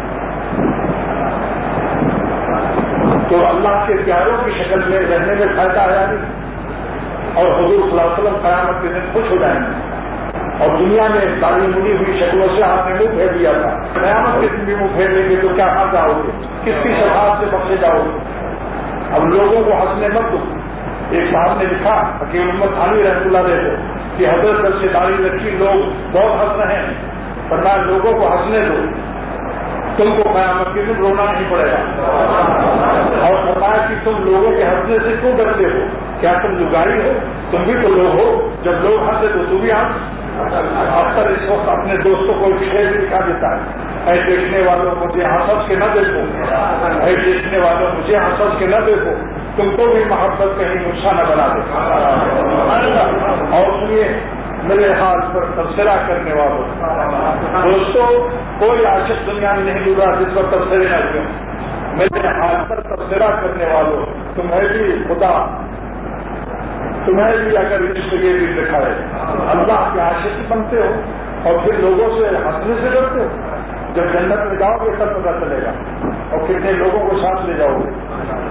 تو اللہ کے پیاروں کی شکل میں رہنے میں فائدہ ہے نہیں، اور حضور صلی اللہ علیہ وسلم قیامت کے دن خوش ہو جائیں گے اور دنیا میں داڑھی مڑی ہوئی شکلوں سے آپ نے منہ پھیر دیا تھا، قیامت کے دن بھی منہ پھیر لیں گے تو کیا کہاں جاؤ گے، کس کی شفاعت سے بخشے جاؤ گے؟ اب لوگوں کو ہنسنے مت دو. ایک صاحب نے لکھا حکیم محمد تھانوی رحمۃ اللہ علیہ کہ حضرت جب سے داڑھی رکھی لوگ بہت ہنس رہے ہیں، فرمایا لوگوں کو ہنسنے دو، تم کو قیامت کے دن رونا نہیں پڑے گا. اور فرمایا کہ تم لوگوں کے ہنسنے سے کیوں ڈرتے ہو؟ کیا تم لگائی ہو؟ تم بھی تو لوگ ہو، جب لوگ ہنسے تو تو بھی ہنس. اکثر اس وقت اپنے دوستوں کو شعر دکھا دیتا ہے، اے دیکھنے والوں مجھے ہنس کے نہ دیکھو، اے دیکھنے والوں مجھے ہنس کے نہ دیکھو، تم کو بھی محبت کہیں غصہ نہ بنا دے. اور سنیے میرے حال پر تبصرہ کرنے والوں دوستوں، کوئی عاشق دنیا میں نہیں ڈوبا جس پر تبصرے نہ کیوں. میرے حال پر تبصرہ کرنے والوں تمہیں بھی خدا، تمہیں بھی اگر عشق یہ بھی دکھائے، اللہ کے عاشق بنتے ہو اور پھر لوگوں سے ہنسنے سے ڈرتے ہو. جب جنت میں جاؤ گے تب پتہ چلے گا، اور کتنے لوگوں کو ساتھ لے جاؤ گے.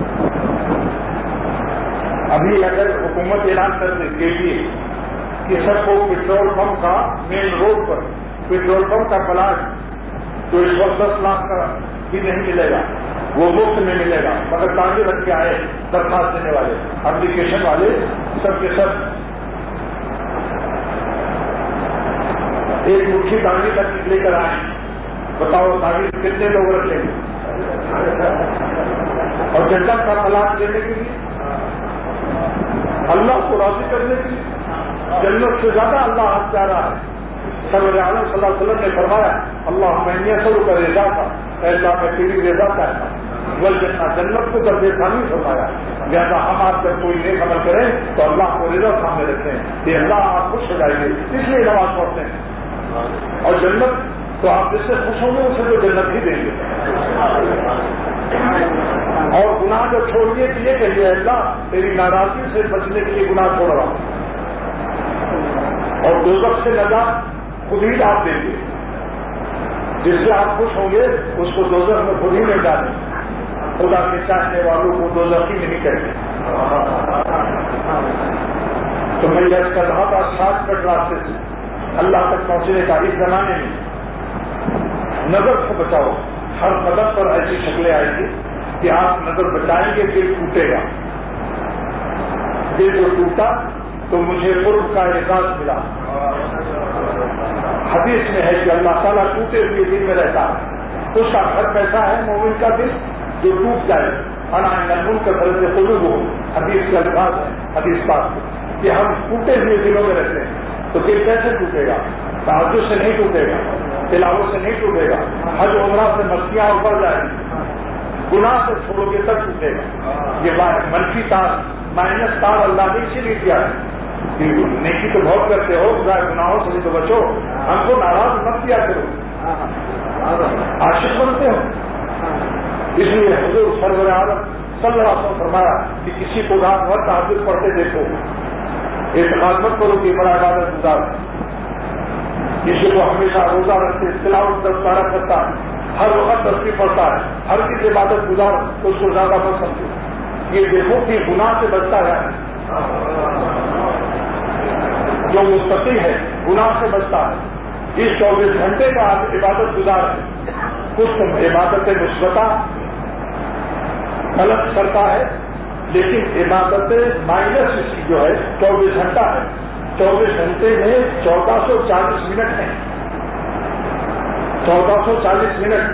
ابھی اگر حکومت اعلان کر دیتی کہ سب کو پیٹرول پمپ کا مین روڈ پر پیٹرول پمپ کا پلاٹ جو اس وقت 10 لاکھ کا بھی نہیں ملے گا، وہ مفت میں ملے گا، مگر تاکہ رکھ کے آئے درخواست دینے والے اپلیکیشن والے سب کے سب ایک مٹھی تعمیر تک لے کر آئے. بتاؤ تعمیر کتنے لوگ رکھیں گے؟ اور جنت کا پلاٹ دینے کے لیے، اللہ کو راضی کرنے کے لیے، جنت سے زیادہ اللہ آپ پیارا ہے. سرور عالم صلی اللہ علیہ وسلم نے فرمایا اللہ میں سرو کا رضا تھا، اللہ میں تیری رضا چاہتا بل جنت کو درجے ثانی فرمایا. لہٰذا ہم آپ جب کوئی نیک عمل کریں تو اللہ کو رضا سامنے رکھتے ہیں کہ اللہ آپ خوش ہو جائیں گے، اس لیے نماز پڑھتے ہیں. اور جنت تو آپ جس سے خوش ہوں گے اسے تو جنت ہی دیں گے. اور گناہ جو چھوڑنے کے لیے کہیے اللہ تیری ناراضگی سے بچنے کے لیے گناہ چھوڑ رہا ہوں، اور دوزخ سے نجات خود ہی آپ دیں گے. جس سے آپ خوش ہوں گے اس کو دوزخ میں خود ہی نہیں ڈالیں. خدا کے چاہنے والوں کو دوزخی نہیں کہتے. تو میں یہ کر رہا تھا شارٹ کٹ راستے سے اللہ تک پہنچنے کا. اس زمانے میں نظر سے بچاؤ، ہر قدم پر ایسی شکلیں آئیں گی کہ آپ نظر بچائیں گے دل ٹوٹے گا. دل جو ٹوٹا تو مجھے قرب کا احساس ملا. حدیث میں ہے کہ اللہ تعالیٰ ٹوٹے ہوئے دل میں رہتا ہے. اس کا گھر کیسا ہے مومن کا دل جو ٹوٹ جائے. ان کا درد قلوب ہو، حدیث کے الفاظ ہے حدیث پاک کہ ہم ٹوٹے ہوئے دلوں میں رہتے ہیں. تو دل کیسے ٹوٹے گا؟ تعجب سے نہیں ٹوٹے گا، تلاوت سے نہیں ٹوٹے گا، حج عمرہ سے مستیاں اوپر جائیں گی، گناہ سے چھوڑو گے تب ٹوٹے گا. یہ منفی تار مائنس تار اللہ نے اسی لیے کیا ہے. نیکی تو بہت کرتے ہو، گناہوں سے بھی تو بچو، ہم کو ناراض مت کیا کرو، عاشق بنتے ہو. اس لیے حضور سرور عالم صلی اللہ علیہ وسلم فرمایا کہ کسی کو رات بھر تہجد پڑھتے دیکھو، اعتقاد مت کرو کہ بڑا عبادت گزار. کسی کو ہمیشہ روزہ رکھتے تلاوت دستارہ کرتا ہے، ہر وقت تسبیح پڑھتا ہے، ہر کسی عبادت گزار اس کو زیادہ مت سمجھو. یہ دیکھو کہ گناہ سے بچتا ہے، جو مستقی ہے گناہ سے بچتا ہے. اس 24 گھنٹے کا عبادت گزار ہے، کچھ عبادت مثبتہ غلط کرتا ہے، لیکن عبادت مائنس اس کی جو ہے 24 گھنٹہ ہے. 24 گھنٹے میں 1440 منٹ ہیں. 1440 منٹ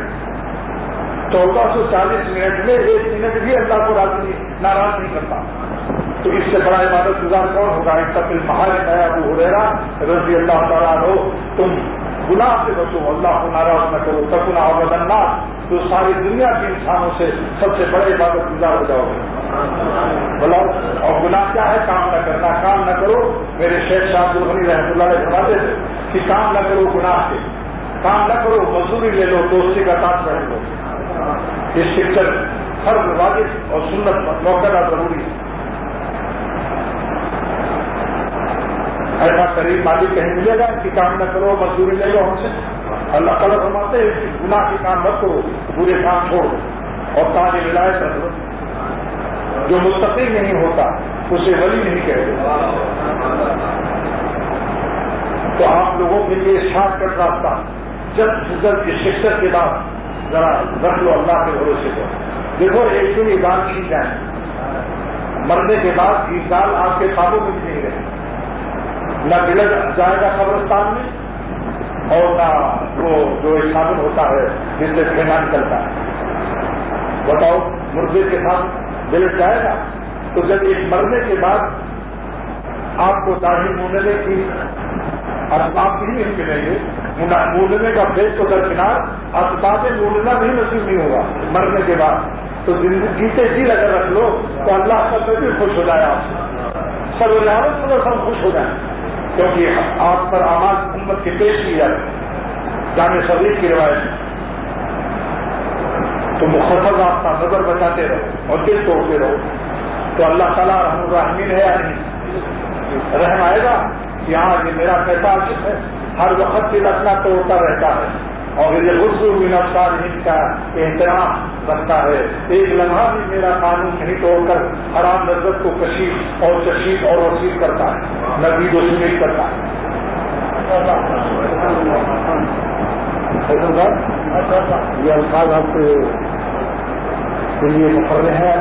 1440 منٹ میں 1 منٹ بھی اللہ کو ناراض نہیں کرتا. تو اس سے بڑا عبادت گزار کون ہوگا؟ اتق المحارم ہے ابو ہریرہ رضی اللہ تعالیٰ عنہ. تم گناہ سے بچو، اللہ کو ناراض نہ کرو. تکن اعبد الناس، تو ساری دنیا کے انسانوں سے سب سے بڑے عبادت گزار ہو جاؤ گے. بلاؤ. اور گناہ کیا ہے؟ کام نہ کرنا. کام نہ کرو. میرے شیخ شاہ الغنی رحمۃ اللہ علیہ فرماتے تھے کہ کام نہ کرو گناہ سے، کام نہ کرو مزدوری لے لو، دوستی کا تاج پہن لو. یہ شکر فرض واجب اور سنت موقع ضروری ہے. ایسا قریب مالک کہیں ملے گا کہ کام نہ کرو مزدوری لے لو ہم سے؟ اللہ تعالیٰ فرماتے ہیں کہ گناہ کے کام مت کرو، برے کام چھوڑ دو اور تاج ولایت رکھ دو. جو مستقل نہیں ہوتا اسے ولی نہیں کہتے. تو آپ لوگوں کے لیے شارٹ کٹ راستہ جلد سے جلد اس شکست کے بعد ذرا رکھ لو اللہ کے بھروسے کو. دیکھو ایک دن ایمان کھینچ جائیں, مرنے کے بعد ایمان آپ کے قابو میں نہیں رہے, نہ بلڈ جائے گا قبرستان میں اور نہ وہ جو ایک سابن ہوتا ہے جس سے پھینا نکلتا ہے. بتاؤ مردے کے ساتھ بلڈ جائے گا؟ تو جب ایک مرنے کے بعد آپ کو داڑھی موننے کی اسباب نہیں ملیں گے, موننے کا فیس تو درکنار اسباب موننا بھی نصیب نہیں ہوگا مرنے کے بعد. تو زندگی سے جی اگر رکھ لو تو اللہ سب سے بھی خوش ہو جائے, آپ سے سب سب خوش ہو جائیں, کیونکہ آپ پر اعمال امت کی پیش کی جائے جامع صغیر کی روایت میں. تو مخفض آپ کا نظر بچاتے رہو اور دل توڑتے رہو تو اللہ تعالیٰ رحم الرحمین ہے یا نہیں؟ رحم آئے گا کہ ہاں یہ میرا پیسہ عاشق ہے, ہر وقت دل اپنا توڑتا رہتا ہے اور یہ غصو من افسارہم کا احترام رکھتا ہے, ایک لمحہ بھی میرا قانون نہیں توڑ کر حرام لذت کو کشید اور چشید اور وسیع کرتا ہے, نبید و سمید کرتا ہے. یہ الفاظ آپ کے لیے مقرر ہیں.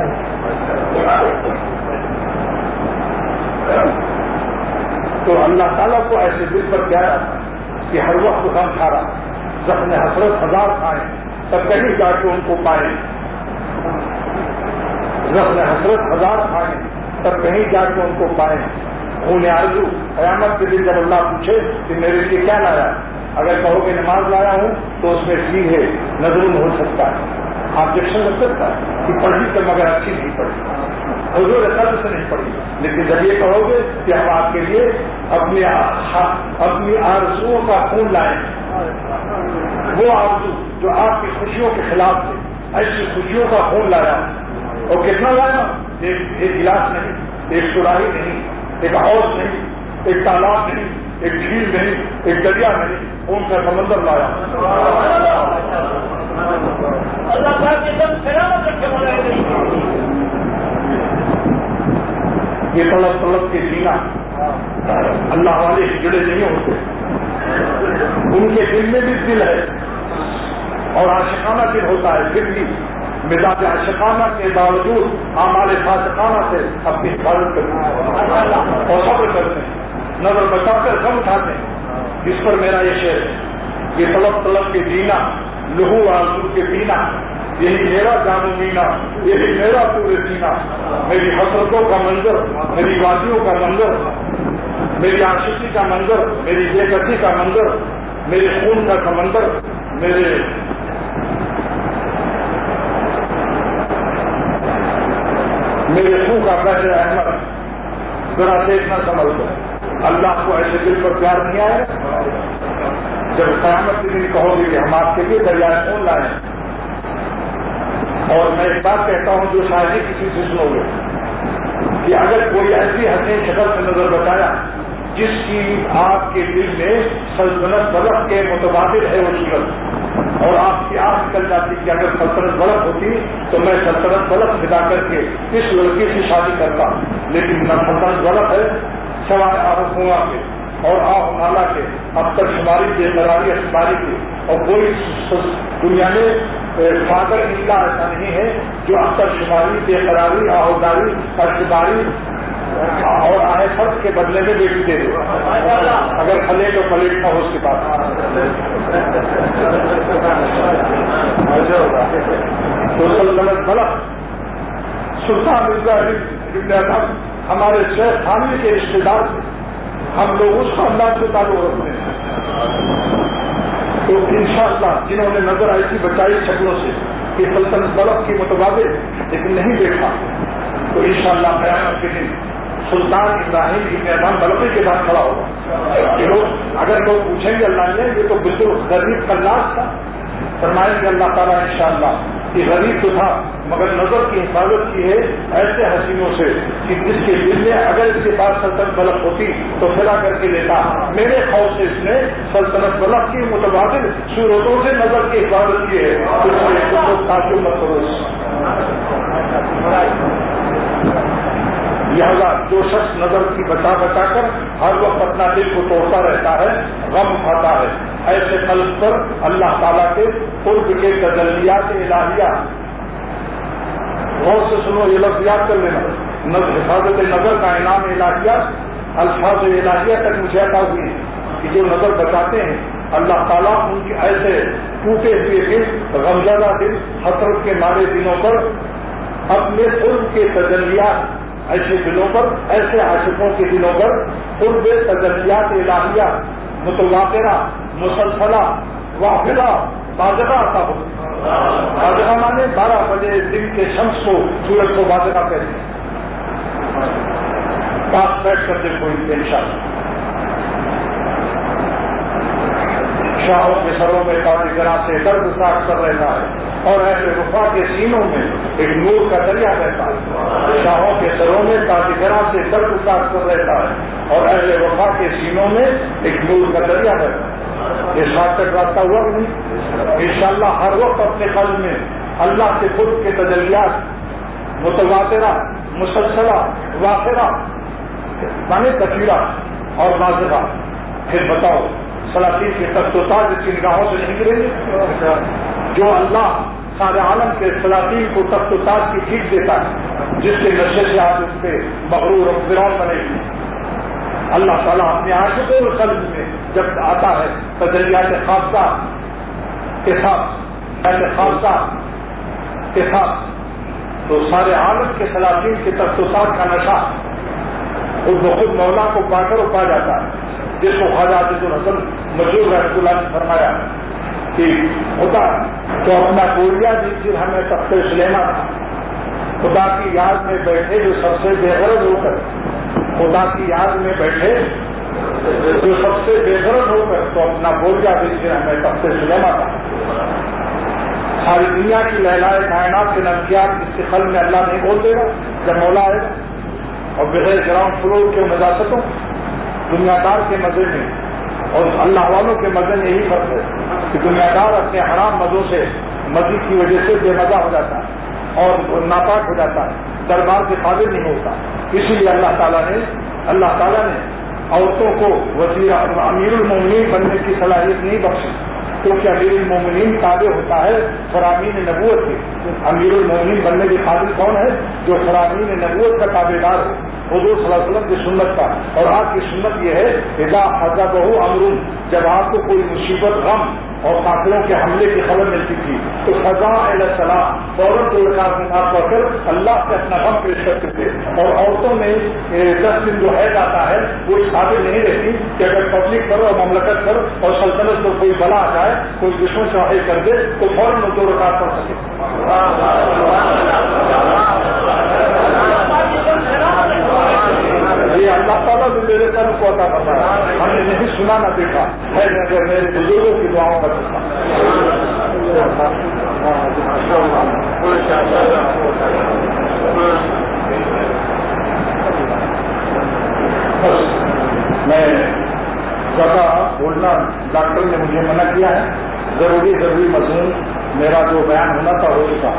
تو اللہ تعالیٰ کو ایسے دل پر پیارا کہ ہر وقت غم کھا رہا, زخم حسرت ہزار کھائیں تب کہیں جا کے ان کو پائیں, زخم حسرت ہزار کھائیں تب کہیں جا کے ان کو پائیں. خون آرزو قیامت کے دن جب اللہ پوچھے کہ میرے لیے کیا لایا, اگر کہو کہ نماز لایا ہوں تو اس میں سی ہے نظر ہو سکتا ہے, آبجیکشن لگ سکتا ہے کہ پڑھی تو مگر اچھی نہیں پڑھی, حضور قلب سے نہیں پڑھی. لیکن جب یہ کہو گے کہ ہم آپ کے لیے اپنی آرزوؤں کا خون لائیں, وہ آرزو جو آپ کی خوشیوں کے خلاف تھے, ایسی خوشیوں کا خون لایا. اور کتنا لایا؟ ایک گلاس نہیں, ایک سراہی نہیں, ایک حوض نہیں, ایک تالاب نہیں, ایک جھیل نہیں, ایک دریا نہیں, خون کا سمندر لایا. یہ طلب کے جینا اللہ والے سے جڑے نہیں ہوتے, ان کے دل میں بھی دل ہے اور عاشقانہ دل ہوتا ہے, پھر بھی مزاج عاشقانہ کے باوجود اعمال فاسقانہ سے اپنی حفاظت کرتے ہیں اور صبر کرتے ہیں, نظر بچا کر غم اٹھاتے ہیں. جس پر میرا یہ شعر ہے, یہ طلب کے جینا, لہو آنسو کے پینا, یہی میرا جانو مینا, یہی میرا پورے سینا, میری حسرتوں کا منظر, میری وادیوں کا منظر, میری عاشقی کا منظر, میری بے کسی کا منظر, میرے خون کا سمندر, میرے خون کا بحر احمد, ذرا دیکھنا سمجھ لو. اللہ کو ایسے دل پر پیار نہیں آئے. جب قیامت کے دن کہو گے کہ ہم آپ کے لیے دریائے خون لائیں, اور میں ایک بات کہتا ہوں جو شاید کسی سے سنو گے کہ اگر کوئی ایسی حسین شکل سے نظر بتایا جس کی آپ کے دل میں سلطنت بلخ کے متبادل ہے وہ صورت, اور آپ کی آنکھ نکل جاتی کہ اگر سلطنت بلخ ہوتی تو میں سلطنت بلخ مٹا کر کے اس لڑکی سے شادی کرتا, لیکن نہ سلطنت بلخ ہے سوائے آب کنواں کے اور آب نالا کے, اب تک شماری بے قراری اخباری کی, اور کوئی دنیا میں فادر ان کا ایسا نہیں ہے جو اب تک شماری بے قراری آہوداری اخباری اور آئے فرض کے بدلے میں بیٹی دے دے, اگر پھلے تو پلیٹ نہ ہو اس کے پاس. تو سلطنت بلخ سلطان مرزا ابن ادهم ہمارے شیخ تھانوی کے رشتے دار تھے, ہم لوگ اس کو اللہ سے تعلق رکھتے ہیں. تو انشاءاللہ جنہوں نے نظر ایسی بچائی شکلوں سے کہ سلطنت بلخ کی متبادل لیکن نہیں دیکھا, تو انشاءاللہ قیامت کے دن سلطان ابراہیم ابن ادهم بلخی کے ساتھ کھڑا ہوگا. اگر لوگ پوچھیں گے اللہ نے یہ تو بالکل غریب کلاس تھا, فرمائیں گے اللہ تعالیٰ انشاءاللہ کہ غریب تو تھا مگر نظر کی حفاظت کی ہے ایسے حسینوں سے کہ جس کے دل میں اگر اس کے پاس سلطنت بلخ ہوتی تو پھیلا کر کے لیتا. میرے خوف سے اس نے سلطنت بلخ کی متبادل صورتوں سے نظر کی حفاظت کی ہے. تعجب مت کرو. لہذا جو شخص نظر کی بچا بچا کر ہر وقت اپنا دل کو توڑتا رہتا ہے، غم کھاتا ہے، ایسے قلب پر اللہ تعالیٰ کے قرب کے تجلیات الہیہ، غور سے سنو یہ لفظ یاد کر لینا، حفاظت نظر کا انعام الہیہ، الفاظ الہیہ تک مجھے عطا ہوئی کہ جو نظر بچاتے ہیں اللہ تعالیٰ ان کے ایسے ٹوٹے ہوئے دل، غمزدہ دل، حسرت کے مارے دلوں پر اپنے قرب کے تجلیات، ایسے دلوں پر، ایسے عاشقوں کے دلوں پر قرب تجلیات الہیہ متواترہ، مسلسلہ، وافرہ، واضحہ عطا ہو۔ واضحہ مانے 12 بجے دن کے شمس کو، سورج کو واضحہ کہتے ہیں۔ پاس بیٹھ کر دیکھو انشاءاللہ۔ شاہوں کے سروں میں کاریگراں سے درد ساکھ کر رہتا ہے اور اہل وفا کے سینوں میں ایک نور کا دریا رہتا ہے۔ شاہوں کے سروں میں کاریگراں سے درد ساکھ کر رہتا ہے اور اہل وفا کے سینوں میں ایک نور کا دریا رہتا ہے۔ یہ شاخ تک راستہ ہوا کہ نہیں؟ انشاءاللہ ہر وقت اپنے قلب میں اللہ کے خود کے تجلیات متواترہ، مسلسلہ، وافرہ، مانے کثیرہ اور واضحہ۔ پھر بتاؤ سلاطین کے تخت و تاج کی نگاہوں سے نہیں گریں گے؟ جو اللہ سارے عالم کے سلاطین کو تخت و تاج کی کھینچ دیتا ہے، جس کے نشے سے آپ اس پہ مغرور اور فرعون بنے گی، اللہ تعالیٰ اپنے عاشق و قلب میں جب آتا ہے تجلیات خاصہ کے ساتھ تو سارے عالم کے سلاطین کے تخت و تاج کا نشہ خود بخود مولا کو پا کر پا جاتا ہے، جس کو خواجہ عزیز الحسن مجروح رحمۃ اللہ نے فرمایا کہ خدا تو اپنا کوریا دیجیے ہمیں تخت سلیمان تھا، خدا کی یاد میں بیٹھے جو سب سے بے غرض ہو کر، خدا کی یاد میں بیٹھے جو سب سے بے غرض ہو کر تو اپنا کوریا دیجیے ہمیں تخت سلیمان تھا۔ ساری دنیا کی لہلائے کائنات کے نفسیات اس کے قلب میں اللہ نہیں بول دے گا جب مولا آئے گا، اور بغیر گراؤنڈ فلور کے نجاستوں، دنیا دار کے مزے میں اور اللہ والوں کے مزے میں یہی فرق ہے کہ دنیا دار اپنے حرام مزوں سے، مزے کی وجہ سے بے مزہ ہو جاتا ہے اور ناپاک ہو جاتا ہے، دربار کے قابل نہیں ہوتا۔ اسی لیے اللہ تعالیٰ نے عورتوں کو وزیر امیر المومنین بننے کی صلاحیت نہیں بخشی، کیونکہ امیر المومنین تابع ہوتا ہے فرامین نبوت کے۔ امیر المومنین بننے کے قابل کون ہے؟ جو فرامین نبوت کا تابع دار ہے، حضور صلی اللہ علیہ وسلم کی سنت کا۔ اور آپ کی سنت یہ ہے اذا حضبہ امر، جب آپ کو کوئی مصیبت، غم اور قاتلوں کے حملے کی خبر ملتی تھی تو فضا علیہ السلام فوراً تو نماز پڑھ کر اللہ سے اپنا غم پیش کرتے تھے۔ اور عورتوں میں 10 دن جو حید آتا ہے وہ اس قابل نہیں رہتی کہ اگر پبلک پر اور مملکت پر اور سلطنت پر کوئی بلا آ جائے، کوئی دشمن سے واقع کر دے تو فوراً وہ 2 رکعت پڑھ سکے۔ یہ اللہ تعالیٰ بھی میرے قلب کو عطا کرتا ہے، ہم نے نہیں سنا نہ دیکھا ہے، مگر میرے بزرگوں کی دعاؤں کا سکتا۔ میں زیادہ بولنا ڈاکٹر نے مجھے منع کیا ہے، ضروری مضمون میرا جو بیان ہونا تھا ہو چکا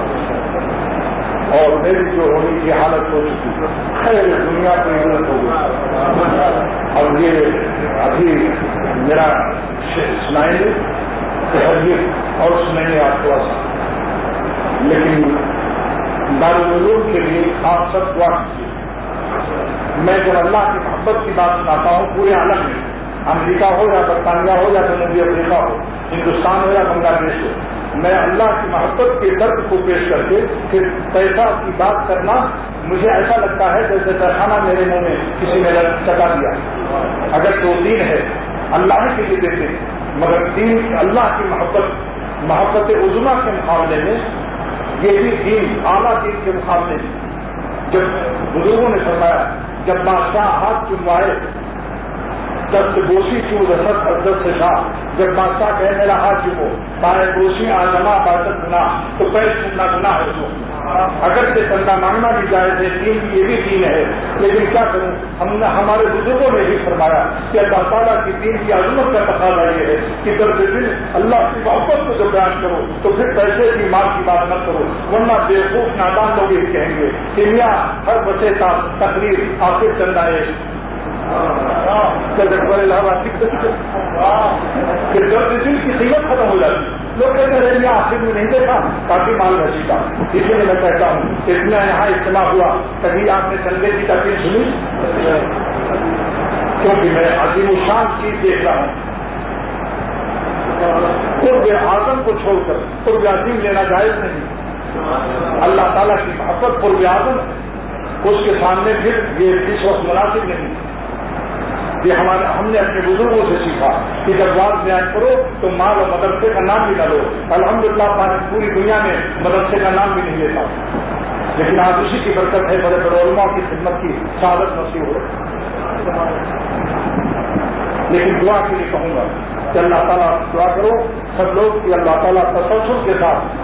اور میری جو ہونے کی حالت ہو چکی، خیر دنیا کو عزت ہو گئی۔ اور یہ ابھی میرا سنائیں گے اور سنیں گے آپ تھوڑا سا، لیکن دارالعلوم کے لیے آپ سب دعا کیجیے۔ میں جب اللہ کی محبت کی بات سناتا ہوں پورے عالم میں، امریکہ ہو یا برطانیہ ہو یا جنوبی افریقہ ہو، ہندوستان ہو یا بنگلہ دیش ہو، میں اللہ کی محبت کے درد کو پیش کر کے پھر پیسہ کی بات کرنا مجھے ایسا لگتا ہے جیسے درخانہ میرے منہ میں کسی نے چٹا دیا۔ اگر 2 دین ہے اللہ کے لیے دیتے مگر دین اللہ کی محبت عظمیٰ کے مقابلے میں یہ بھی دین اعلیٰ دین کے مقابلے میں، جب بزرگوں نے فرمایا جب بادشاہ ہاتھ چموائے جب سے گوشی کیوں رسد حضرت سے شاہ، جب بادشاہ کہے میرا ہاتھ چمو، بائیں گوشی آزما باشد گنا تو پیر چمنا گنا ہے اس کو۔ اگرچہ چندہ مانگنا بھی جائز ہے، دین کی یہ بھی دین ہے، لیکن کیا کروں، ہمارے بزرگوں نے بھی فرمایا کہ اللہ تعالیٰ کی دین کی عظمت کا تقاضا یہ ہے کہ درد دل اللہ کی محبت کو جو بیان کرو تو پھر پیسے کی مال کی بات نہ کرو، ورنہ بیوقوف نادان لوگ یہ کہیں گے کہ میاں ہر بچے کا تقریر آخر چندہ ہے پھر درد دل کی قیمت ختم ہو جاتی ہے۔ لوگ کہتے ہیں یہاں آخر میں نہیں دیکھا کافی مال بچی کا، اس لیے میں کہتا ہوں کہ اتنا یہاں اجتماع ہوا، کبھی آپ نے چندے کی تقریر سنی؟ کیونکہ میں عظیم الشان چیز دیکھ رہا ہوں، قرب اعظم کو چھوڑ کر قرب عظیم لینا جائز نہیں۔ اللہ تعالیٰ کی محبت قرب اعظم، اس کے سامنے پھر یہ اس وقت مناسب نہیں۔ یہ ہم نے اپنے بزرگوں سے سیکھا کہ جب بات بیان کرو تو مال اور مدرسے کا نام بھی نہ لو۔ الحمدللہ پوری دنیا میں مدرسے کا نام بھی نہیں لیتا، لیکن آج اسی کی برکت ہے، بڑے بڑے علماء کی خدمت کی سعادت نصیب ہو۔ لیکن دعا کے لیے کہوں گا کہ اللہ تعالیٰ دعا کرو سب لوگ کہ اللہ تعالیٰ تسلسل کے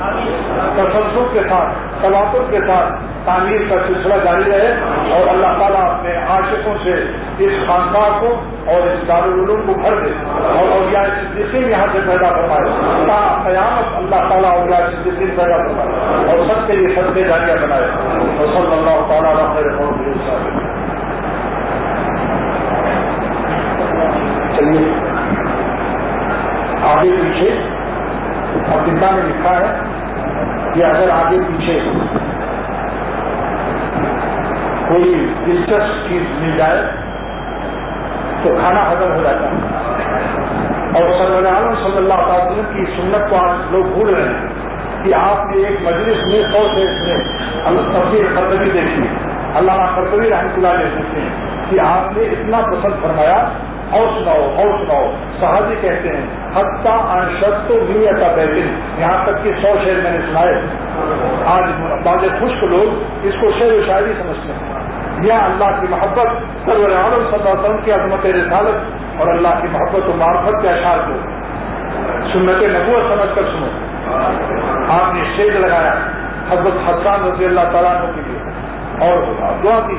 ساتھ تواتر کے ساتھ تعمیر کا سلسلہ جاری رہے، اور اللہ تعالیٰ اپنے عاشقوں سے اس خانقاہ کو اور اس دارالعلوم کو بھر دے، اور اولیاء صدیقین یہاں سے پیدا فرمائے تا قیامت اللہ تعالیٰ اولیاء صدیقین پیدا فرمائے اور سب کے لیے صدقے جاریہ بنائے۔ وصلی اللہ تعالیٰ علی خیر خلقہ۔ چلیے آگے پیچھے اور کتنا میں لکھا ہے کہ اگر آگے پیچھے کوئی دلچسپ چیز مل جائے تو کھانا ہضم ہو جاتا ہے، اور سرور عالم صلی اللہ علیہ وسلم کی سنت کو آج لوگ بھول رہے ہیں کہ آپ نے ایک مجلس میں 100 سے اس میں تفسیر قرطبی دیکھی، علامہ قرطبی رحمۃ اللہ علیہ لکھتے ہیں کہ آپ نے اتنا پسند فرمایا، اور سناؤ، صحابی کہتے ہیں حتیٰ انشد تو نیت بیتن، یہاں تک کہ 100 شعر میں نے سنائے۔ آج بعض خشک لوگ اس کو شعر و شاعری سمجھتے ہیں۔ یا اللہ کی محبت، سرور عالم صلی اللہ علیہ وسلم کی عظمت رسالت اور اللہ کی محبت و معرفت کے اشعار کو سنت نبوت سمجھ کر سنو۔ آپ نے شعر لگایا حضرت حسان رضی اللہ تعالیٰ عنہ کے لیے اور دعا کی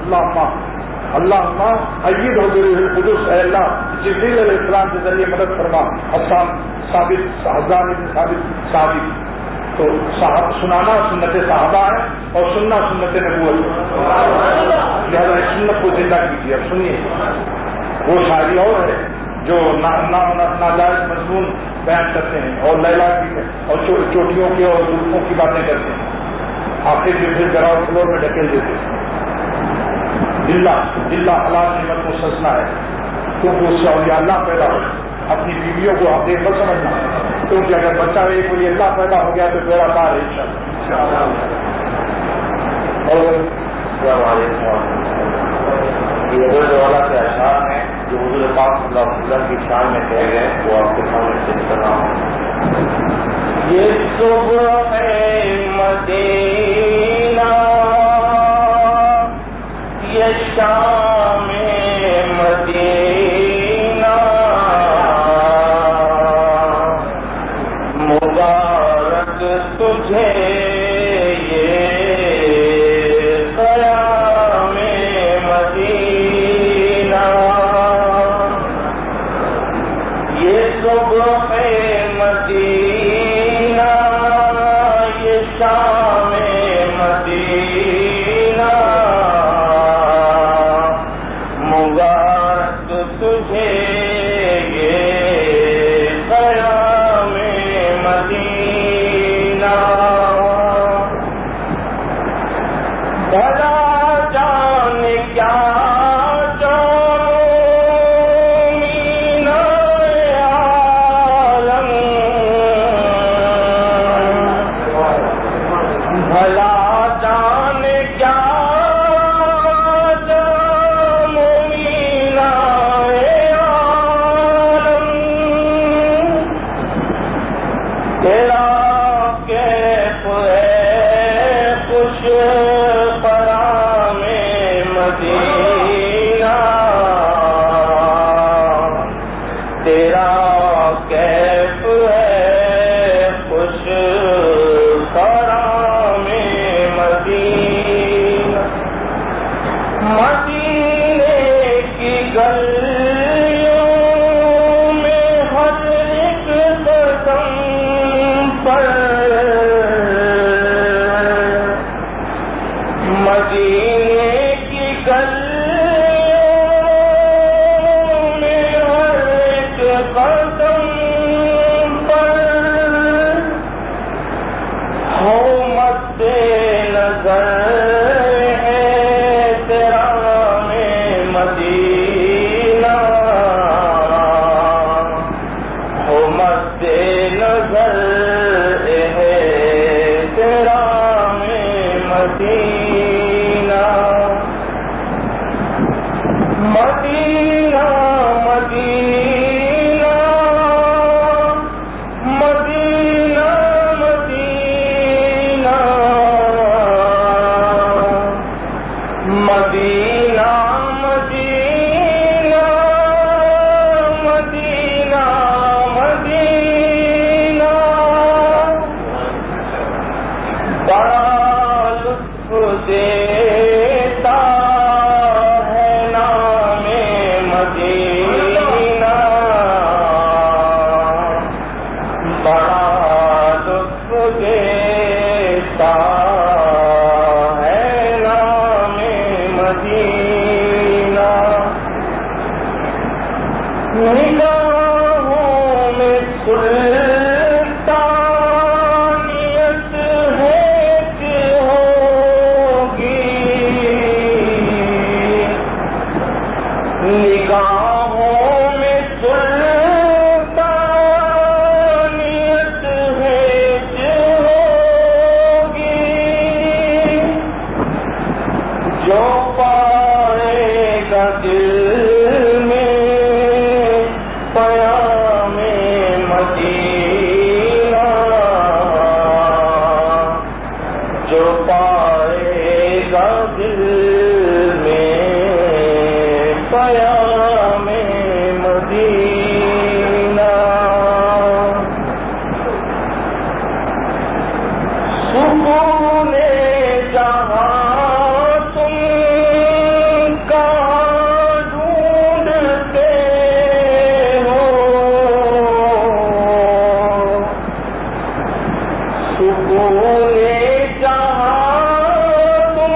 اللہ عید ہو گئی القدس، اے اللہ جبریل علیہ السلام کے ذریعے مدد فرما حسان ثابت صحابی۔ تو سنانا سنت صحابہ ہے اور سننا سنت نبوت ہے، لہٰذا اس سنت کو زندہ کیجیے۔ اب سنیے، وہ شاعری اور ہے جو ناجائز مضمون بیان کرتے ہیں اور لیلا کی اور چوٹیوں کی اور زلفوں کی باتیں کرتے ہیں، آخر میں پھر گراؤنڈ فلور میں ڈھکیل دیتے ہیں۔ دلہ حلال نعمت مستثنا ہے، کیونکہ اس سے اولیاء اللہ پیدا ہو۔ اپنی بیویوں کو آپ دیکھ کر سمجھنا، کیونکہ اگر بچہ ایک ولی اللہ پیدا ہو گیا تو بیڑا پار ہے انشاءاللہ۔ اور السلام علیکم، یہ حضرت والا کے اشعار ہیں جو حضور پاک صلی اللہ علیہ وسلم کی شان میں کہے گئے، وہ آپ کے سامنے پیش کر رہا ہوں۔ یہ صبح مدینہ، یہ شام مدینہ، مبارک تجھے یہ قیام مدینہ، یہ صبح مدینہ، یہ شام مدینہ، مبارک تجھے یہ قیام مدینہ۔ بھلا جانے کیا نگاہوں میں سلطانیت ہے کہ ہوگی، نگاہوں میں سلطانیت ہے کہ ہوگی، جو پائے گا دل میں پیام مدینہ، جو پائے گا دل میں پیام مدینہ، سکون جہاں تم کہاں ڈھونڈتے ہو، سکون جہاں تم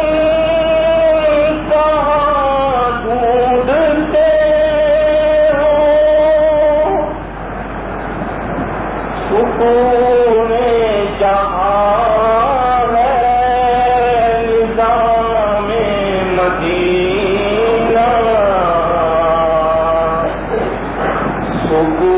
کہاں ڈھونڈتے ہو، سکون جہاں ہے نظام مدینہ، سکون